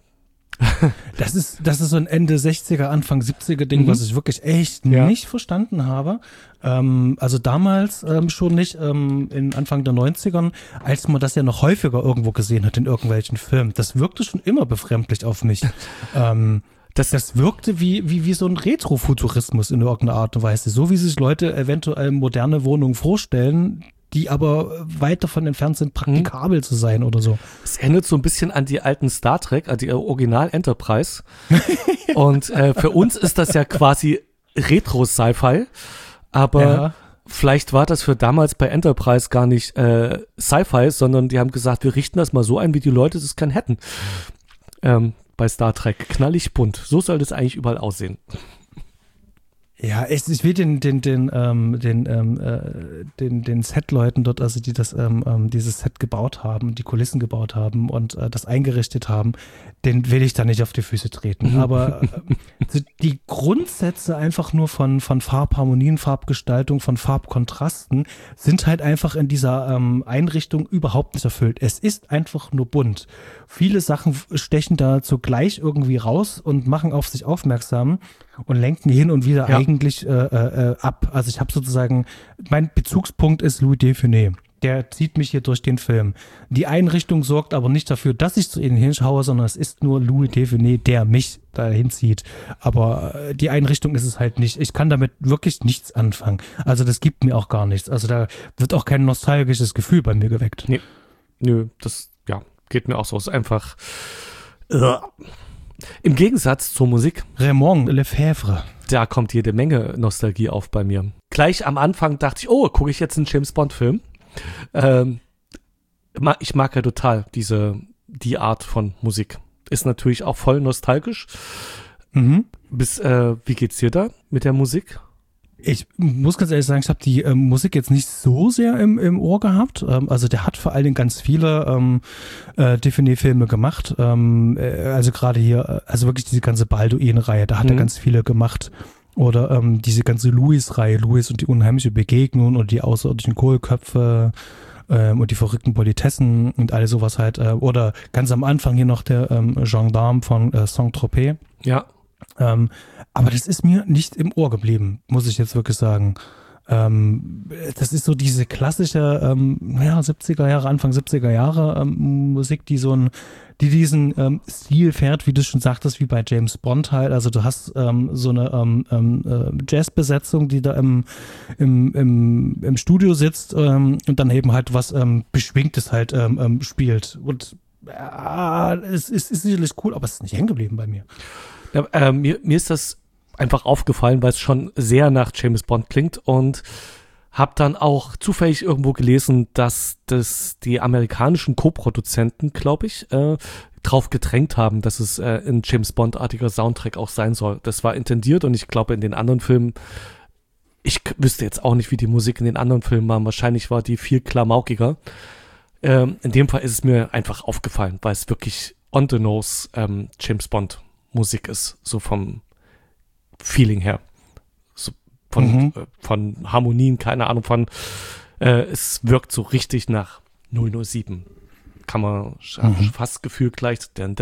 Das ist, das ist so ein Ende sechziger, Anfang siebziger Ding, mhm. was ich wirklich echt ja. nicht verstanden habe. Ähm, also damals ähm, schon nicht, ähm, in Anfang der neunzigern, als man das ja noch häufiger irgendwo gesehen hat in irgendwelchen Filmen. Das wirkte schon immer befremdlich auf mich. ähm, das, das wirkte wie, wie, wie so ein Retrofuturismus in irgendeiner Art und Weise. So wie sich Leute eventuell moderne Wohnungen vorstellen, die aber weit davon entfernt sind, praktikabel hm. zu sein oder so. Es erinnert so ein bisschen an die alten Star Trek, an die Original Enterprise. Und äh, für uns ist das ja quasi Retro-Sci-Fi, aber ja. vielleicht war das für damals bei Enterprise gar nicht äh, Sci-Fi, sondern die haben gesagt, wir richten das mal so ein, wie die Leute das gern hätten. Ähm, bei Star Trek, knallig bunt. So soll das eigentlich überall aussehen. Ja, ich, ich will den, den, den, ähm, den, ähm, äh, den, den Set-Leuten dort, also die das, ähm, ähm, dieses Set gebaut haben, die Kulissen gebaut haben und äh, das eingerichtet haben, den will ich da nicht auf die Füße treten. Aber äh, die Grundsätze einfach nur von, von Farbharmonien, Farbgestaltung, von Farbkontrasten sind halt einfach in dieser ähm, Einrichtung überhaupt nicht erfüllt. Es ist einfach nur bunt. Viele Sachen stechen da zugleich irgendwie raus und machen auf sich aufmerksam und lenken hin und wieder ja. eigentlich äh, äh, ab. Also ich habe sozusagen, mein Bezugspunkt ist Louis Define. Der zieht mich hier durch den Film. Die Einrichtung sorgt aber nicht dafür, dass ich zu ihnen hinschaue, sondern es ist nur Louis Define, der mich dahin zieht. Aber äh, die Einrichtung ist es halt nicht. Ich kann damit wirklich nichts anfangen. Also das gibt mir auch gar nichts. Also da wird auch kein nostalgisches Gefühl bei mir geweckt. Nee. Nö, das ja, geht mir auch so. Es ist einfach uh. Im Gegensatz zur Musik. Raymond Lefebvre. Da kommt jede Menge Nostalgie auf bei mir. Gleich am Anfang dachte ich, oh, gucke ich jetzt einen James-Bond-Film? Ähm, ich mag ja total diese, die Art von Musik. Ist natürlich auch voll nostalgisch. Mhm. Bis, äh, wie geht's dir da mit der Musik? Ich muss ganz ehrlich sagen, ich habe die ähm, Musik jetzt nicht so sehr im, im Ohr gehabt. Ähm, also der hat vor allen Dingen ganz viele ähm, äh, Define-Filme gemacht. Ähm, äh, also gerade hier, also wirklich diese ganze Balduin-Reihe, da hat mhm. er ganz viele gemacht. Oder ähm, diese ganze Louis-Reihe, Louis und die unheimliche Begegnung oder die außerirdischen Kohlköpfe ähm, und die verrückten Politessen und alles sowas halt. Äh, oder ganz am Anfang hier noch der ähm, Gendarme von äh, Saint-Tropez. Ja. Ähm, aber das ist mir nicht im Ohr geblieben, muss ich jetzt wirklich sagen. Ähm, das ist so diese klassische ähm, ja, siebziger Jahre, Anfang siebziger Jahre ähm, Musik, die so ein, die diesen ähm, Stil fährt, wie du schon sagtest, wie bei James Bond halt. Also du hast ähm, so eine ähm, ähm, Jazzbesetzung, die da im, im, im, im Studio sitzt ähm, und dann eben halt was ähm, Beschwingtes halt ähm, ähm, spielt. Und ja, es ist, ist sicherlich cool, aber es ist nicht hängen geblieben bei mir. Ja, äh, mir, mir ist das einfach aufgefallen, weil es schon sehr nach James Bond klingt und habe dann auch zufällig irgendwo gelesen, dass das die amerikanischen Co-Produzenten, glaube ich, äh, drauf gedrängt haben, dass es äh, ein James Bond-artiger Soundtrack auch sein soll. Das war intendiert und ich glaube in den anderen Filmen, ich wüsste jetzt auch nicht, wie die Musik in den anderen Filmen war, wahrscheinlich war die viel klamaukiger. Ähm, in dem Fall ist es mir einfach aufgefallen, weil es wirklich on the nose ähm, James Bond Musik ist, so vom Feeling her. So von, mhm. äh, von Harmonien, keine Ahnung, von äh, es wirkt so richtig nach null null sieben. Kann man mhm. fast gefühlt gleich, dass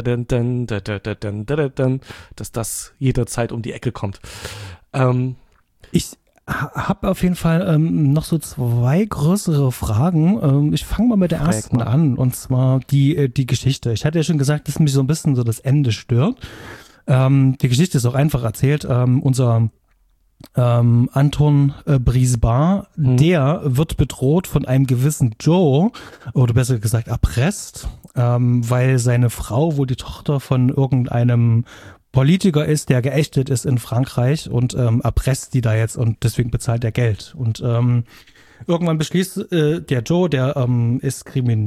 das jederzeit um die Ecke kommt. Ähm, ich habe auf jeden Fall ähm, noch so zwei größere Fragen. Ähm, ich fange mal mit der ersten mal. an, und zwar die, äh, die Geschichte. Ich hatte ja schon gesagt, dass mich so ein bisschen so das Ende stört. Ähm, die Geschichte ist auch einfach erzählt. Ähm, unser ähm, Anton äh, Brisbane, mhm. der wird bedroht von einem gewissen Joe, oder besser gesagt erpresst, ähm, weil seine Frau wohl die Tochter von irgendeinem Politiker ist, der geächtet ist in Frankreich, und ähm, erpresst die da jetzt, und deswegen bezahlt er Geld. Und ähm, irgendwann beschließt äh, der Joe, der ähm, ist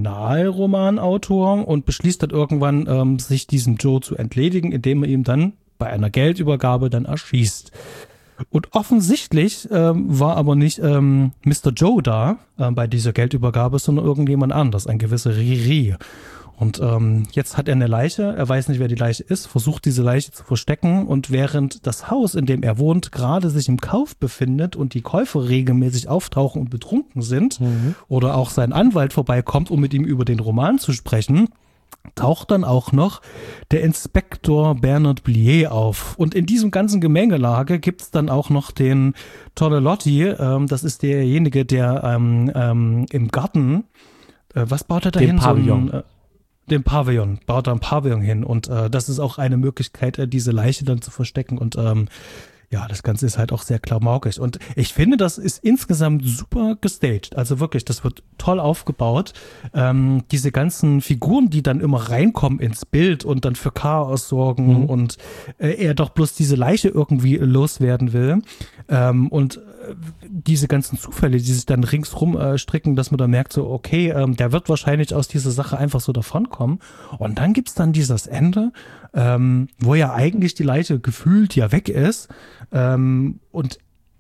Kriminalromanautor, und beschließt dann irgendwann, ähm, sich diesem Joe zu entledigen, indem er ihm dann bei einer Geldübergabe dann erschießt. Und offensichtlich ähm, war aber nicht ähm, Mister Joe da äh, bei dieser Geldübergabe, sondern irgendjemand anders, ein gewisser Riri. Und ähm, jetzt hat er eine Leiche, er weiß nicht, wer die Leiche ist, versucht diese Leiche zu verstecken, und während das Haus, in dem er wohnt, gerade sich im Kauf befindet und die Käufer regelmäßig auftauchen und betrunken sind, mhm. oder auch sein Anwalt vorbeikommt, um mit ihm über den Roman zu sprechen, taucht dann auch noch der Inspektor Bernard Blier auf. Und in diesem ganzen Gemengelage gibt es dann auch noch den Tornellotti, ähm, das ist derjenige, der ähm, ähm, im Garten, äh, was baut er da hin? Den Pavillon. So ein, äh, den Pavillon, baut da ein Pavillon hin. Und äh, das ist auch eine Möglichkeit, äh, diese Leiche dann zu verstecken. Und ähm, ja, das Ganze ist halt auch sehr klamaukig. Und ich finde, das ist insgesamt super gestaged. Also wirklich, das wird toll aufgebaut. Ähm, diese ganzen Figuren, die dann immer reinkommen ins Bild und dann für Chaos sorgen, mhm. und äh, er doch bloß diese Leiche irgendwie loswerden will. Ähm, und äh, diese ganzen Zufälle, die sich dann ringsrum äh, stricken, dass man da merkt, so okay, ähm, der wird wahrscheinlich aus dieser Sache einfach so davonkommen. Und dann gibt's dann dieses Ende, ähm, wo ja eigentlich die Leiche gefühlt ja weg ist. Ähm, und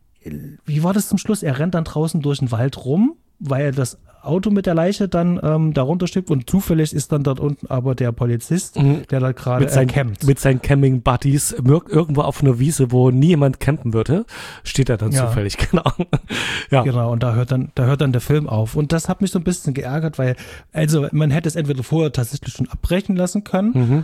wie war das zum Schluss? Er rennt dann draußen durch den Wald rum, weil er das Auto mit der Leiche dann ähm, darunter steckt, und zufällig ist dann dort unten aber der Polizist, mhm. der da gerade äh, campt. Mit seinen Camping-Buddies irgendwo auf einer Wiese, wo nie jemand campen würde, steht er dann ja. zufällig, genau. ja. Genau, und da hört dann da hört dann der Film auf. Und das hat mich so ein bisschen geärgert, weil, also man hätte es entweder vorher tatsächlich schon abbrechen lassen können, mhm.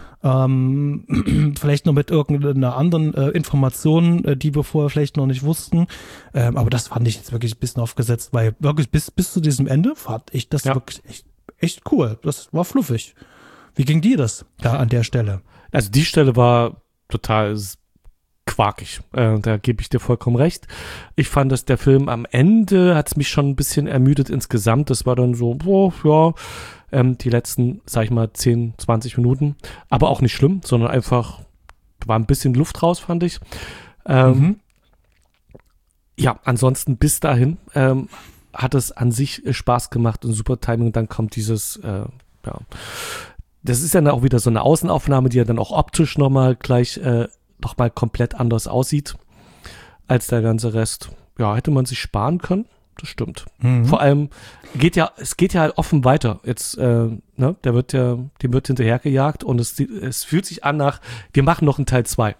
ähm, vielleicht noch mit irgendeiner anderen äh, Information, äh, die wir vorher vielleicht noch nicht wussten. Ähm, aber das fand ich jetzt wirklich ein bisschen aufgesetzt, weil wirklich bis, bis zu diesem Ende fand ich das ja. wirklich echt, echt cool. Das war fluffig. Wie ging dir das da an der Stelle? Also die Stelle war total quakig. Äh, da gebe ich dir vollkommen recht. Ich fand, dass der Film am Ende hat es mich schon ein bisschen ermüdet insgesamt. Das war dann so, oh, ja, ähm, die letzten, sag ich mal, zehn, zwanzig Minuten. Aber auch nicht schlimm, sondern einfach war ein bisschen Luft raus, fand ich. Ähm, mhm. Ja, ansonsten bis dahin ähm, hat es an sich Spaß gemacht und super Timing. Und dann kommt dieses, äh, ja, das ist ja dann auch wieder so eine Außenaufnahme, die ja dann auch optisch nochmal gleich äh, nochmal komplett anders aussieht als der ganze Rest. Ja, hätte man sich sparen können, das stimmt. Mhm. Vor allem geht ja, es geht ja halt offen weiter. Jetzt, äh, ne, der wird ja, dem wird hinterhergejagt, und es, es fühlt sich an nach, wir machen noch einen Teil zwei.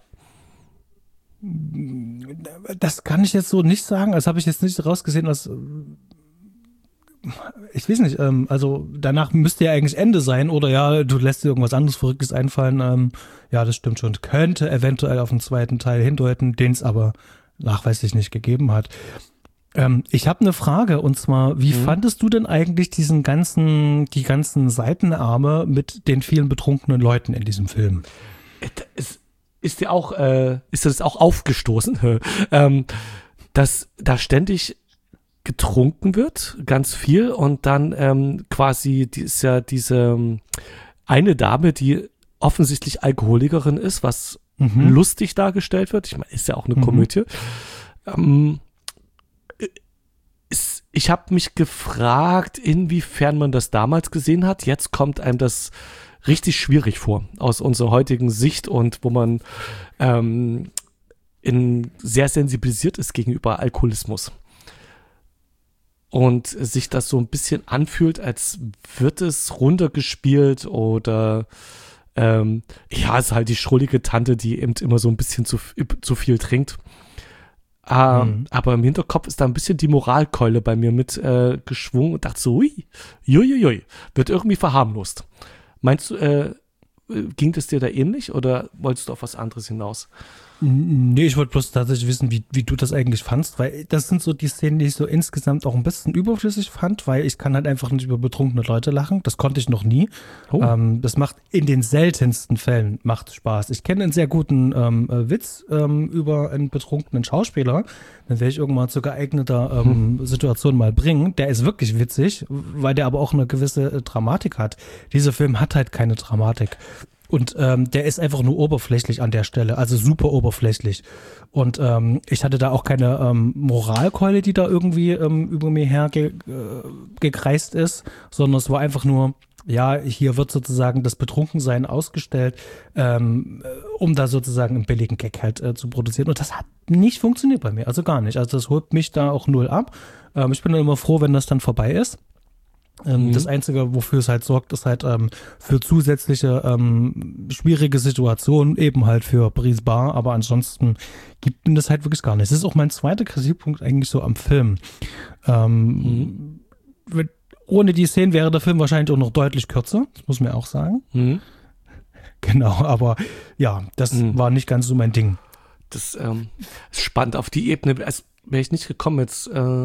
Das kann ich jetzt so nicht sagen. Das habe ich jetzt nicht rausgesehen, dass ich weiß nicht, ähm, also danach müsste ja eigentlich Ende sein, oder ja, du lässt dir irgendwas anderes Verrücktes einfallen. Ähm, ja, das stimmt schon. Könnte eventuell auf den zweiten Teil hindeuten, den es aber nachweislich nicht gegeben hat. Ähm, ich habe eine Frage, und zwar, wie mhm. fandest du denn eigentlich diesen ganzen, die ganzen Seitenarme mit den vielen betrunkenen Leuten in diesem Film? Es ist dir auch, äh, ist dir das auch aufgestoßen, ähm, dass da ständig getrunken wird, ganz viel, und dann ähm, quasi die ist ja diese ähm, eine Dame, die offensichtlich Alkoholikerin ist, was mhm. lustig dargestellt wird. Ich meine, ist ja auch eine mhm. Komödie. Ähm, ist, ich habe mich gefragt, inwiefern man das damals gesehen hat. Jetzt kommt einem das richtig schwierig vor, aus unserer heutigen Sicht, und wo man ähm, in sehr sensibilisiert ist gegenüber Alkoholismus. und sich das so ein bisschen anfühlt, als wird es runtergespielt oder ähm, ja, es ist halt die schrullige Tante, die eben immer so ein bisschen zu, zu viel trinkt. Ähm, mhm. Aber im Hinterkopf ist da ein bisschen die Moralkeule bei mir mit äh, geschwungen und dachte so, ui, ui, ui, ui, wird irgendwie verharmlost. Meinst du, äh, ging es dir da ähnlich oder wolltest du auf was anderes hinaus? Nee, ich wollte bloß tatsächlich wissen, wie, wie du das eigentlich fandst, weil das sind so die Szenen, die ich so insgesamt auch ein bisschen überflüssig fand, weil ich kann halt einfach nicht über betrunkene Leute lachen. Das konnte ich noch nie. Oh. Ähm, das macht in den seltensten Fällen macht Spaß. Ich kenne einen sehr guten ähm, Witz ähm, über einen betrunkenen Schauspieler. Den werde ich irgendwann zu geeigneter ähm, hm. Situation mal bringen. Der ist wirklich witzig, weil der aber auch eine gewisse äh, Dramatik hat. Dieser Film hat halt keine Dramatik. Und ähm, der ist einfach nur oberflächlich an der Stelle, also super oberflächlich. Und ähm, ich hatte da auch keine ähm, Moralkeule, die da irgendwie ähm, über mir hergekreist äh, ist, sondern es war einfach nur, ja, hier wird sozusagen das Betrunkensein ausgestellt, ähm, um da sozusagen einen billigen Gag halt äh, zu produzieren. Und das hat nicht funktioniert bei mir, also gar nicht. Also das holt mich da auch null ab. Ähm, ich bin dann immer froh, wenn das dann vorbei ist. Ähm, mhm. Das Einzige, wofür es halt sorgt, ist halt ähm, für zusätzliche ähm, schwierige Situationen, eben halt für Brisbane, aber ansonsten gibt ihm das halt wirklich gar nicht. Das ist auch mein zweiter Kritikpunkt eigentlich so am Film. Ähm, mhm. Ohne die Szenen wäre der Film wahrscheinlich auch noch deutlich kürzer, das muss man auch sagen. Mhm. Genau, aber ja, das mhm. war nicht ganz so mein Ding. Das ähm, ist spannend auf die Ebene, als wäre ich nicht gekommen jetzt, äh,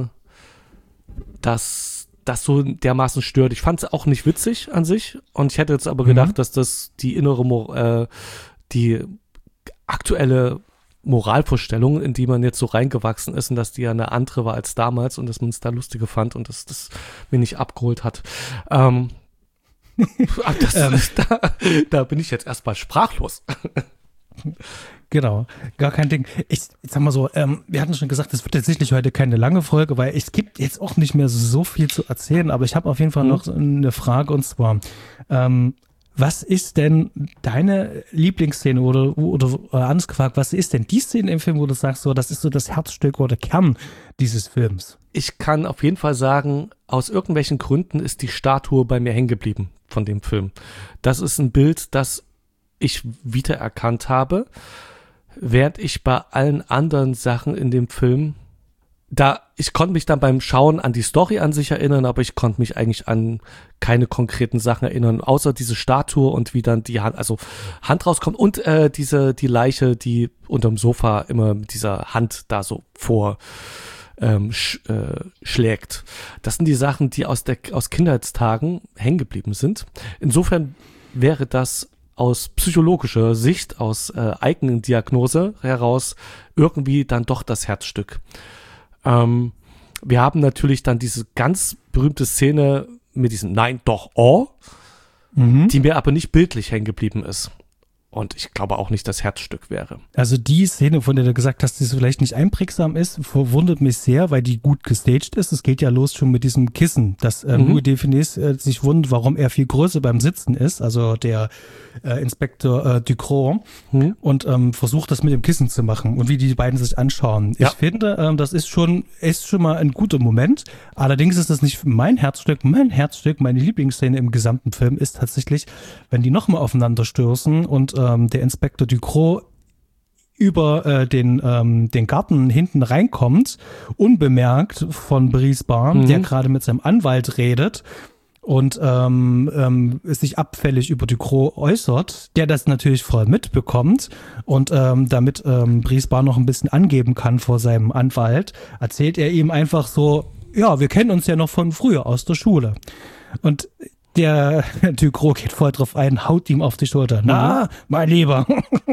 dass das so dermaßen stört. Ich fand es auch nicht witzig an sich und ich hätte jetzt aber gedacht, mhm. dass das die innere, äh, die aktuelle Moralvorstellung, in die man jetzt so reingewachsen ist und dass die ja eine andere war als damals und dass man es da lustiger fand und dass das mir nicht abgeholt hat. Ähm, das, ähm. da, da bin ich jetzt erstmal sprachlos. Genau, gar kein Ding. Ich, ich sag mal so, ähm, wir hatten schon gesagt, es wird jetzt sicherlich heute keine lange Folge, weil es gibt jetzt auch nicht mehr so viel zu erzählen, aber ich habe auf jeden Fall mhm. noch eine Frage und zwar, ähm, was ist denn deine Lieblingsszene oder, oder, oder anders gefragt, was ist denn die Szene im Film, wo du sagst, so, das ist so das Herzstück oder Kern dieses Films? Ich kann auf jeden Fall sagen, aus irgendwelchen Gründen ist die Statue bei mir hängen geblieben von dem Film. Das ist ein Bild, das ich wiedererkannt habe, während ich bei allen anderen Sachen in dem Film, da, ich konnte mich dann beim Schauen an die Story an sich erinnern, aber ich konnte mich eigentlich an keine konkreten Sachen erinnern, außer diese Statue und wie dann die Hand, also Hand rauskommt und äh, diese, die Leiche, die unterm Sofa immer mit dieser Hand da so vor ähm, sch, äh, schlägt. Das sind die Sachen, die aus der, aus Kindheitstagen hängen geblieben sind. Insofern wäre das aus psychologischer Sicht, aus äh, Eigendiagnose heraus irgendwie dann doch das Herzstück. Ähm, wir haben natürlich dann diese ganz berühmte Szene mit diesem Nein, doch, oh, mhm. die mir aber nicht bildlich hängen geblieben ist. Und ich glaube auch nicht das Herzstück wäre. Also die Szene, von der du gesagt hast, die so vielleicht nicht einprägsam ist, verwundert mich sehr, weil die gut gestaged ist. Es geht ja los schon mit diesem Kissen, dass äh, mhm. Louis de Funès äh, sich wundert, warum er viel größer beim Sitzen ist, also der äh, Inspektor äh, Ducrot, mhm. und ähm, versucht das mit dem Kissen zu machen und wie die beiden sich anschauen. Ja. Ich finde, ähm, das ist schon, ist schon mal ein guter Moment. Allerdings ist das nicht mein Herzstück. Mein Herzstück, meine Lieblingsszene im gesamten Film ist tatsächlich, wenn die nochmal aufeinander stürzen und ähm, der Inspektor Ducrot über äh, den, ähm, den Garten hinten reinkommt, unbemerkt von Brisbane, mhm. der gerade mit seinem Anwalt redet und ähm, ähm, sich abfällig über Ducrot äußert, der das natürlich voll mitbekommt und ähm, damit ähm, Brisbane noch ein bisschen angeben kann vor seinem Anwalt, erzählt er ihm einfach so, ja, wir kennen uns ja noch von früher aus der Schule. Und der Ducrot geht voll drauf ein, haut ihm auf die Schulter. Na, mhm. mein Lieber.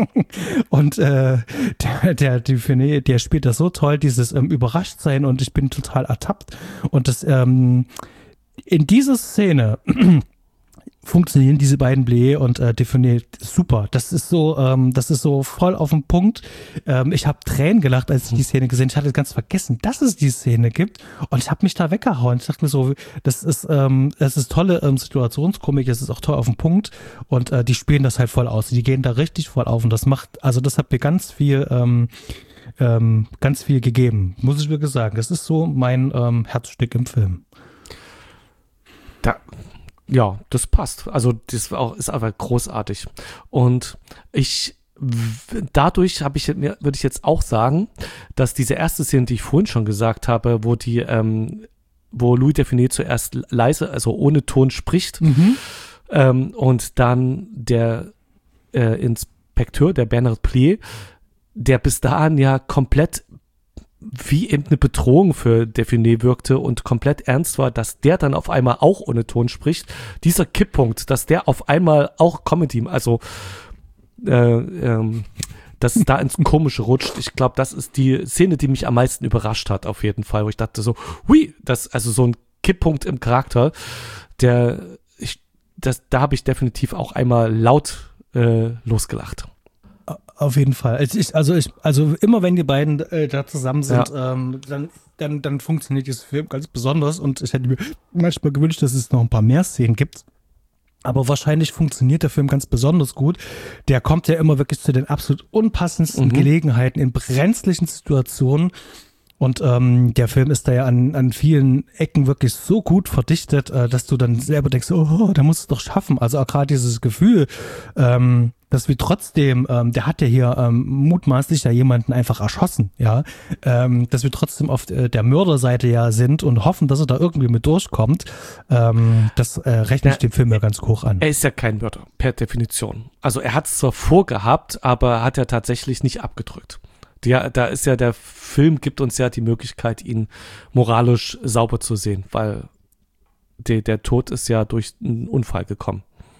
Und äh, der, der Dufiné, der spielt das so toll, dieses ähm, Überraschtsein, und ich bin total ertappt. Und das ähm, in dieser Szene funktionieren diese beiden Blee und äh, Define super. Das ist so, ähm, das ist so voll auf den Punkt. Ähm, ich habe Tränen gelacht, als ich die Szene gesehen habe. Ich hatte ganz vergessen, dass es die Szene gibt und ich habe mich da weggehauen. Ich dachte mir so, das ist, ähm, das ist tolle ähm, Situationskomik, das ist auch toll auf den Punkt und äh, die spielen das halt voll aus. Die gehen da richtig voll auf und das macht, also das hat mir ganz viel, ähm, ähm, ganz viel gegeben, muss ich wirklich sagen. Das ist so mein ähm, Herzstück im Film. Da Ja, das passt. Also das auch, ist einfach großartig. Und ich dadurch habe ich, würde ich jetzt auch sagen, dass diese erste Szene, die ich vorhin schon gesagt habe, wo die, ähm, wo Louis Define zuerst leise, also ohne Ton spricht, mhm. ähm, und dann der äh, Inspekteur, der Bernard Plier, der bis dahin ja komplett wie eben eine Bedrohung für Define wirkte und komplett ernst war, dass der dann auf einmal auch ohne Ton spricht. Dieser Kipppunkt, dass der auf einmal auch Comedy, also äh, ähm, dass es da ins Komische rutscht. Ich glaube, das ist die Szene, die mich am meisten überrascht hat, auf jeden Fall, wo ich dachte so, hui, das, also so ein Kipppunkt im Charakter, der, ich, das, da habe ich definitiv auch einmal laut äh, losgelacht. Auf jeden Fall. Also ich, also ich, also immer wenn die beiden äh, da zusammen sind, ja. ähm, dann, dann, dann funktioniert dieser Film ganz besonders und ich hätte mir manchmal gewünscht, dass es noch ein paar mehr Szenen gibt. Aber wahrscheinlich funktioniert der Film ganz besonders gut. Der kommt ja immer wirklich zu den absolut unpassendsten mhm. Gelegenheiten in brenzlichen Situationen. Und ähm, der Film ist da ja an, an vielen Ecken wirklich so gut verdichtet, äh, dass du dann selber denkst, oh, der muss es doch schaffen. Also auch gerade dieses Gefühl, ähm, dass wir trotzdem, ähm, der hat ja hier ähm, mutmaßlich ja jemanden einfach erschossen, ja, ähm, dass wir trotzdem auf äh, der Mörderseite ja sind und hoffen, dass er da irgendwie mit durchkommt, ähm, das äh, rechne ich dem Film ja ganz hoch an. Er ist ja kein Mörder, per Definition. Also er hat es zwar vorgehabt, aber hat er tatsächlich nicht abgedrückt. Ja, da ist ja, der Film gibt uns ja die Möglichkeit, ihn moralisch sauber zu sehen, weil de, der Tod ist ja durch einen Unfall gekommen.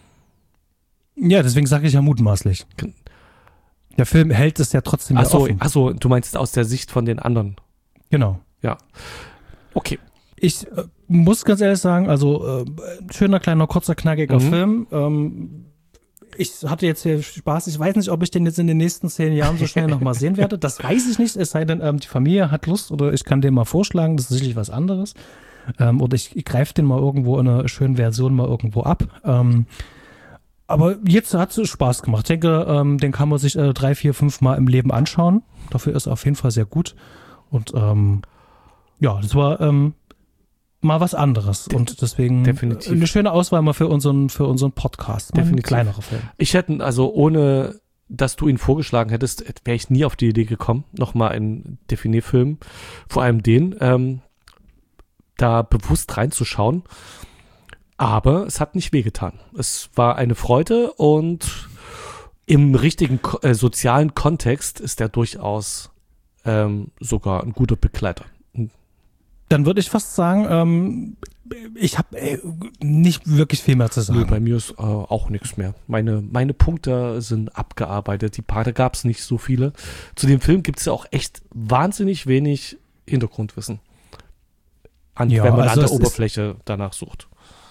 Ja, deswegen sage ich ja mutmaßlich. Der Film hält es ja trotzdem ach so, offen. Achso, du meinst aus der Sicht von den anderen. Genau. Ja. Okay. Ich äh, muss ganz ehrlich sagen, also äh, schöner, kleiner, kurzer, knackiger mhm. Film. Ähm, ich hatte jetzt hier Spaß. Ich weiß nicht, ob ich den jetzt in den nächsten zehn Jahren so schnell nochmal sehen werde. Das weiß ich nicht, es sei denn, ähm, die Familie hat Lust oder ich kann den mal vorschlagen. Das ist sicherlich was anderes. Ähm, oder ich, ich greife den mal irgendwo in einer schönen Version mal irgendwo ab. Ähm, aber jetzt hat es Spaß gemacht. Ich denke, ähm, den kann man sich äh, drei, vier, fünf Mal im Leben anschauen. Dafür ist er auf jeden Fall sehr gut. Und ähm, ja, das war ähm, mal was anderes. De- und deswegen definitiv. eine schöne Auswahl mal für unseren, für unseren Podcast. Definitiv. Ein kleinerer Film. Ich hätte, also ohne, dass du ihn vorgeschlagen hättest, wäre ich nie auf die Idee gekommen, nochmal einen Define-Film, vor allem den, ähm, da bewusst reinzuschauen. Aber es hat nicht wehgetan. Es war eine Freude und im richtigen äh, sozialen Kontext ist er durchaus ähm, sogar ein guter Begleiter. Dann würde ich fast sagen, ähm, ich habe nicht wirklich viel mehr zu sagen. Nö, bei mir ist äh, auch nichts mehr. Meine, meine Punkte sind abgearbeitet. Die Parte gab es nicht so viele. Zu dem Film gibt es ja auch echt wahnsinnig wenig Hintergrundwissen, an, ja, wenn man also an der Oberfläche danach sucht.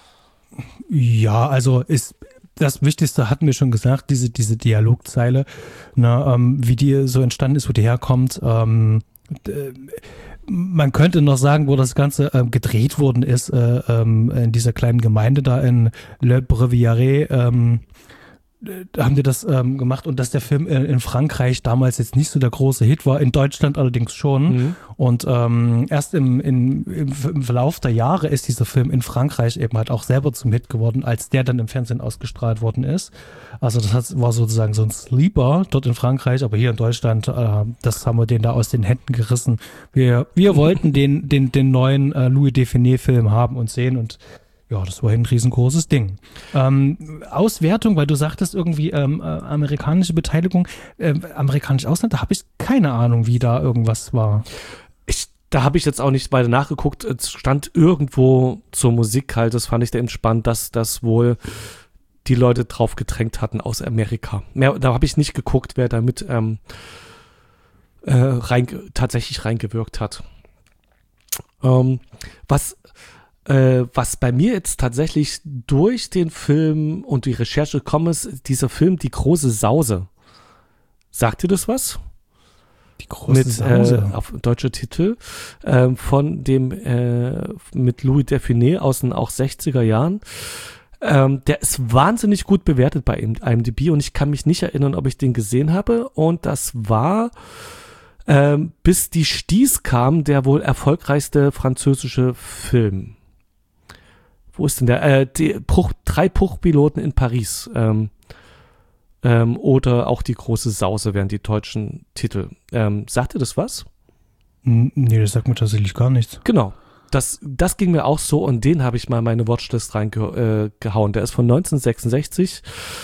Ja, also ist das Wichtigste, hatten wir schon gesagt, diese, diese Dialogzeile, na, ähm, wie die so entstanden ist, wo die herkommt. Ähm, d- man könnte noch sagen, wo das Ganze ähm, gedreht worden ist, äh, ähm, in dieser kleinen Gemeinde da in Le Breviaret, ähm, da haben die das ähm, gemacht und dass der Film in, in Frankreich damals jetzt nicht so der große Hit war, in Deutschland allerdings schon. Mhm. Und ähm, erst im, in, im, im Verlauf der Jahre ist dieser Film in Frankreich eben halt auch selber zum Hit geworden, als der dann im Fernsehen ausgestrahlt worden ist. Also das hat, war sozusagen so ein Sleeper dort in Frankreich, aber hier in Deutschland, äh, das haben wir denen da aus den Händen gerissen. Wir, wir wollten den, den, den neuen äh, Louis Define-Film haben und sehen und ja, das war ein riesengroßes Ding. Ähm, Auswertung, weil du sagtest irgendwie ähm, äh, amerikanische Beteiligung, äh, amerikanisch Ausland, da habe ich keine Ahnung, wie da irgendwas war. Ich, da habe ich jetzt auch nicht weiter nachgeguckt. Es stand irgendwo zur Musik halt, das fand ich sehr entspannt, dass das wohl die Leute drauf gedrängt hatten aus Amerika. Mehr, da habe ich nicht geguckt, wer damit ähm, äh, rein, tatsächlich reingewirkt hat. Ähm, was Äh, was bei mir jetzt tatsächlich durch den Film und die Recherche gekommen ist, dieser Film Die große Sause. Sagt dir das was? Die große mit, Sause. Äh, auf deutsche Titel. Äh, von dem, äh, mit Louis Define aus den auch sechziger Jahren. Ähm, der ist wahnsinnig gut bewertet bei I M D B und ich kann mich nicht erinnern, ob ich den gesehen habe. Und das war, ähm, bis die Sties kam, der wohl erfolgreichste französische Film. Wo ist denn der? Äh, die Bruch, drei Bruchpiloten in Paris. Ähm, ähm, oder auch die große Sause wären die deutschen Titel. Ähm, sagt ihr das was? Nee, das sagt mir tatsächlich gar nichts. Genau. Das, das ging mir auch so und den habe ich mal in meine Watchlist reingehauen. Äh, der ist von neunzehnhundertsechsundsechzig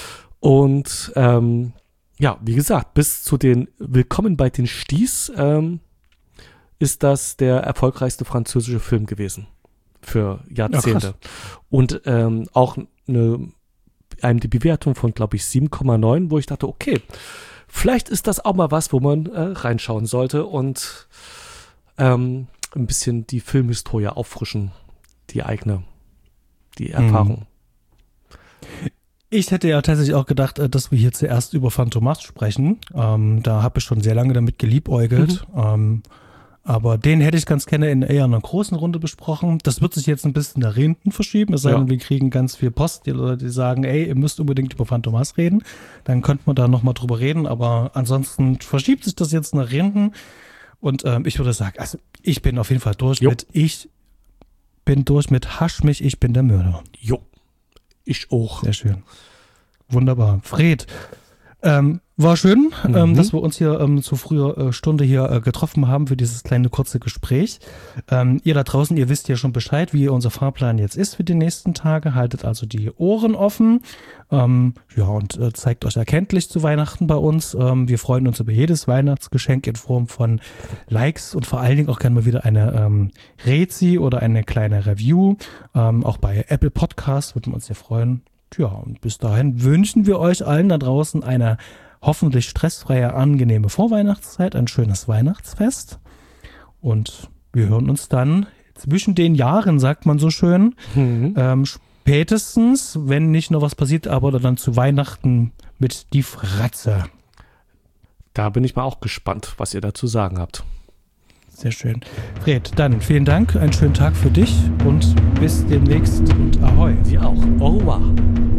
und ähm, ja, wie gesagt, bis zu den Willkommen bei den Sties ähm, ist das der erfolgreichste französische Film gewesen für Jahrzehnte. Ja, und ähm, auch eine I M D B-Bewertung von, glaube ich, sieben Komma neun, wo ich dachte, okay, vielleicht ist das auch mal was, wo man äh, reinschauen sollte und ähm, ein bisschen die Filmhistorie auffrischen, die eigene, die Erfahrung. Ich hätte ja tatsächlich auch gedacht, dass wir hier zuerst über Phantomas sprechen. Ähm, da habe ich schon sehr lange damit geliebäugelt. Mhm. Ähm, aber den hätte ich ganz gerne in eher einer großen Runde besprochen. Das wird sich jetzt ein bisschen nach hinten verschieben. Es sei denn, ja. wir kriegen ganz viel Post, die Leute, die sagen, ey, ihr müsst unbedingt über Phantomas reden. Dann könnte man da nochmal drüber reden. Aber ansonsten verschiebt sich das jetzt nach hinten. Und ähm, ich würde sagen, also ich bin auf jeden Fall durch jo. mit, ich bin durch mit Hasch mich, ich bin der Mörder. Jo, ich auch. Sehr schön. Wunderbar. Fred, ähm, war schön, mhm. ähm, dass wir uns hier ähm, zu früher äh, Stunde hier äh, getroffen haben für dieses kleine kurze Gespräch. Ähm, ihr da draußen, ihr wisst ja schon Bescheid, wie unser Fahrplan jetzt ist für die nächsten Tage. Haltet also die Ohren offen. Ähm, ja, und äh, zeigt euch erkenntlich zu Weihnachten bei uns. Ähm, wir freuen uns über jedes Weihnachtsgeschenk in Form von Likes und vor allen Dingen auch gerne mal wieder eine ähm, Rezi oder eine kleine Review. Ähm, auch bei Apple Podcasts würden wir uns sehr freuen. Tja, und bis dahin wünschen wir euch allen da draußen eine hoffentlich stressfreie, angenehme Vorweihnachtszeit, ein schönes Weihnachtsfest. Und wir hören uns dann zwischen den Jahren, sagt man so schön, mhm. ähm, spätestens, wenn nicht noch was passiert, aber dann zu Weihnachten mit die Fratze. Da bin ich mal auch gespannt, was ihr dazu sagen habt. Sehr schön. Fred, dann vielen Dank, einen schönen Tag für dich und bis demnächst und ahoi. Sie auch. Au revoir.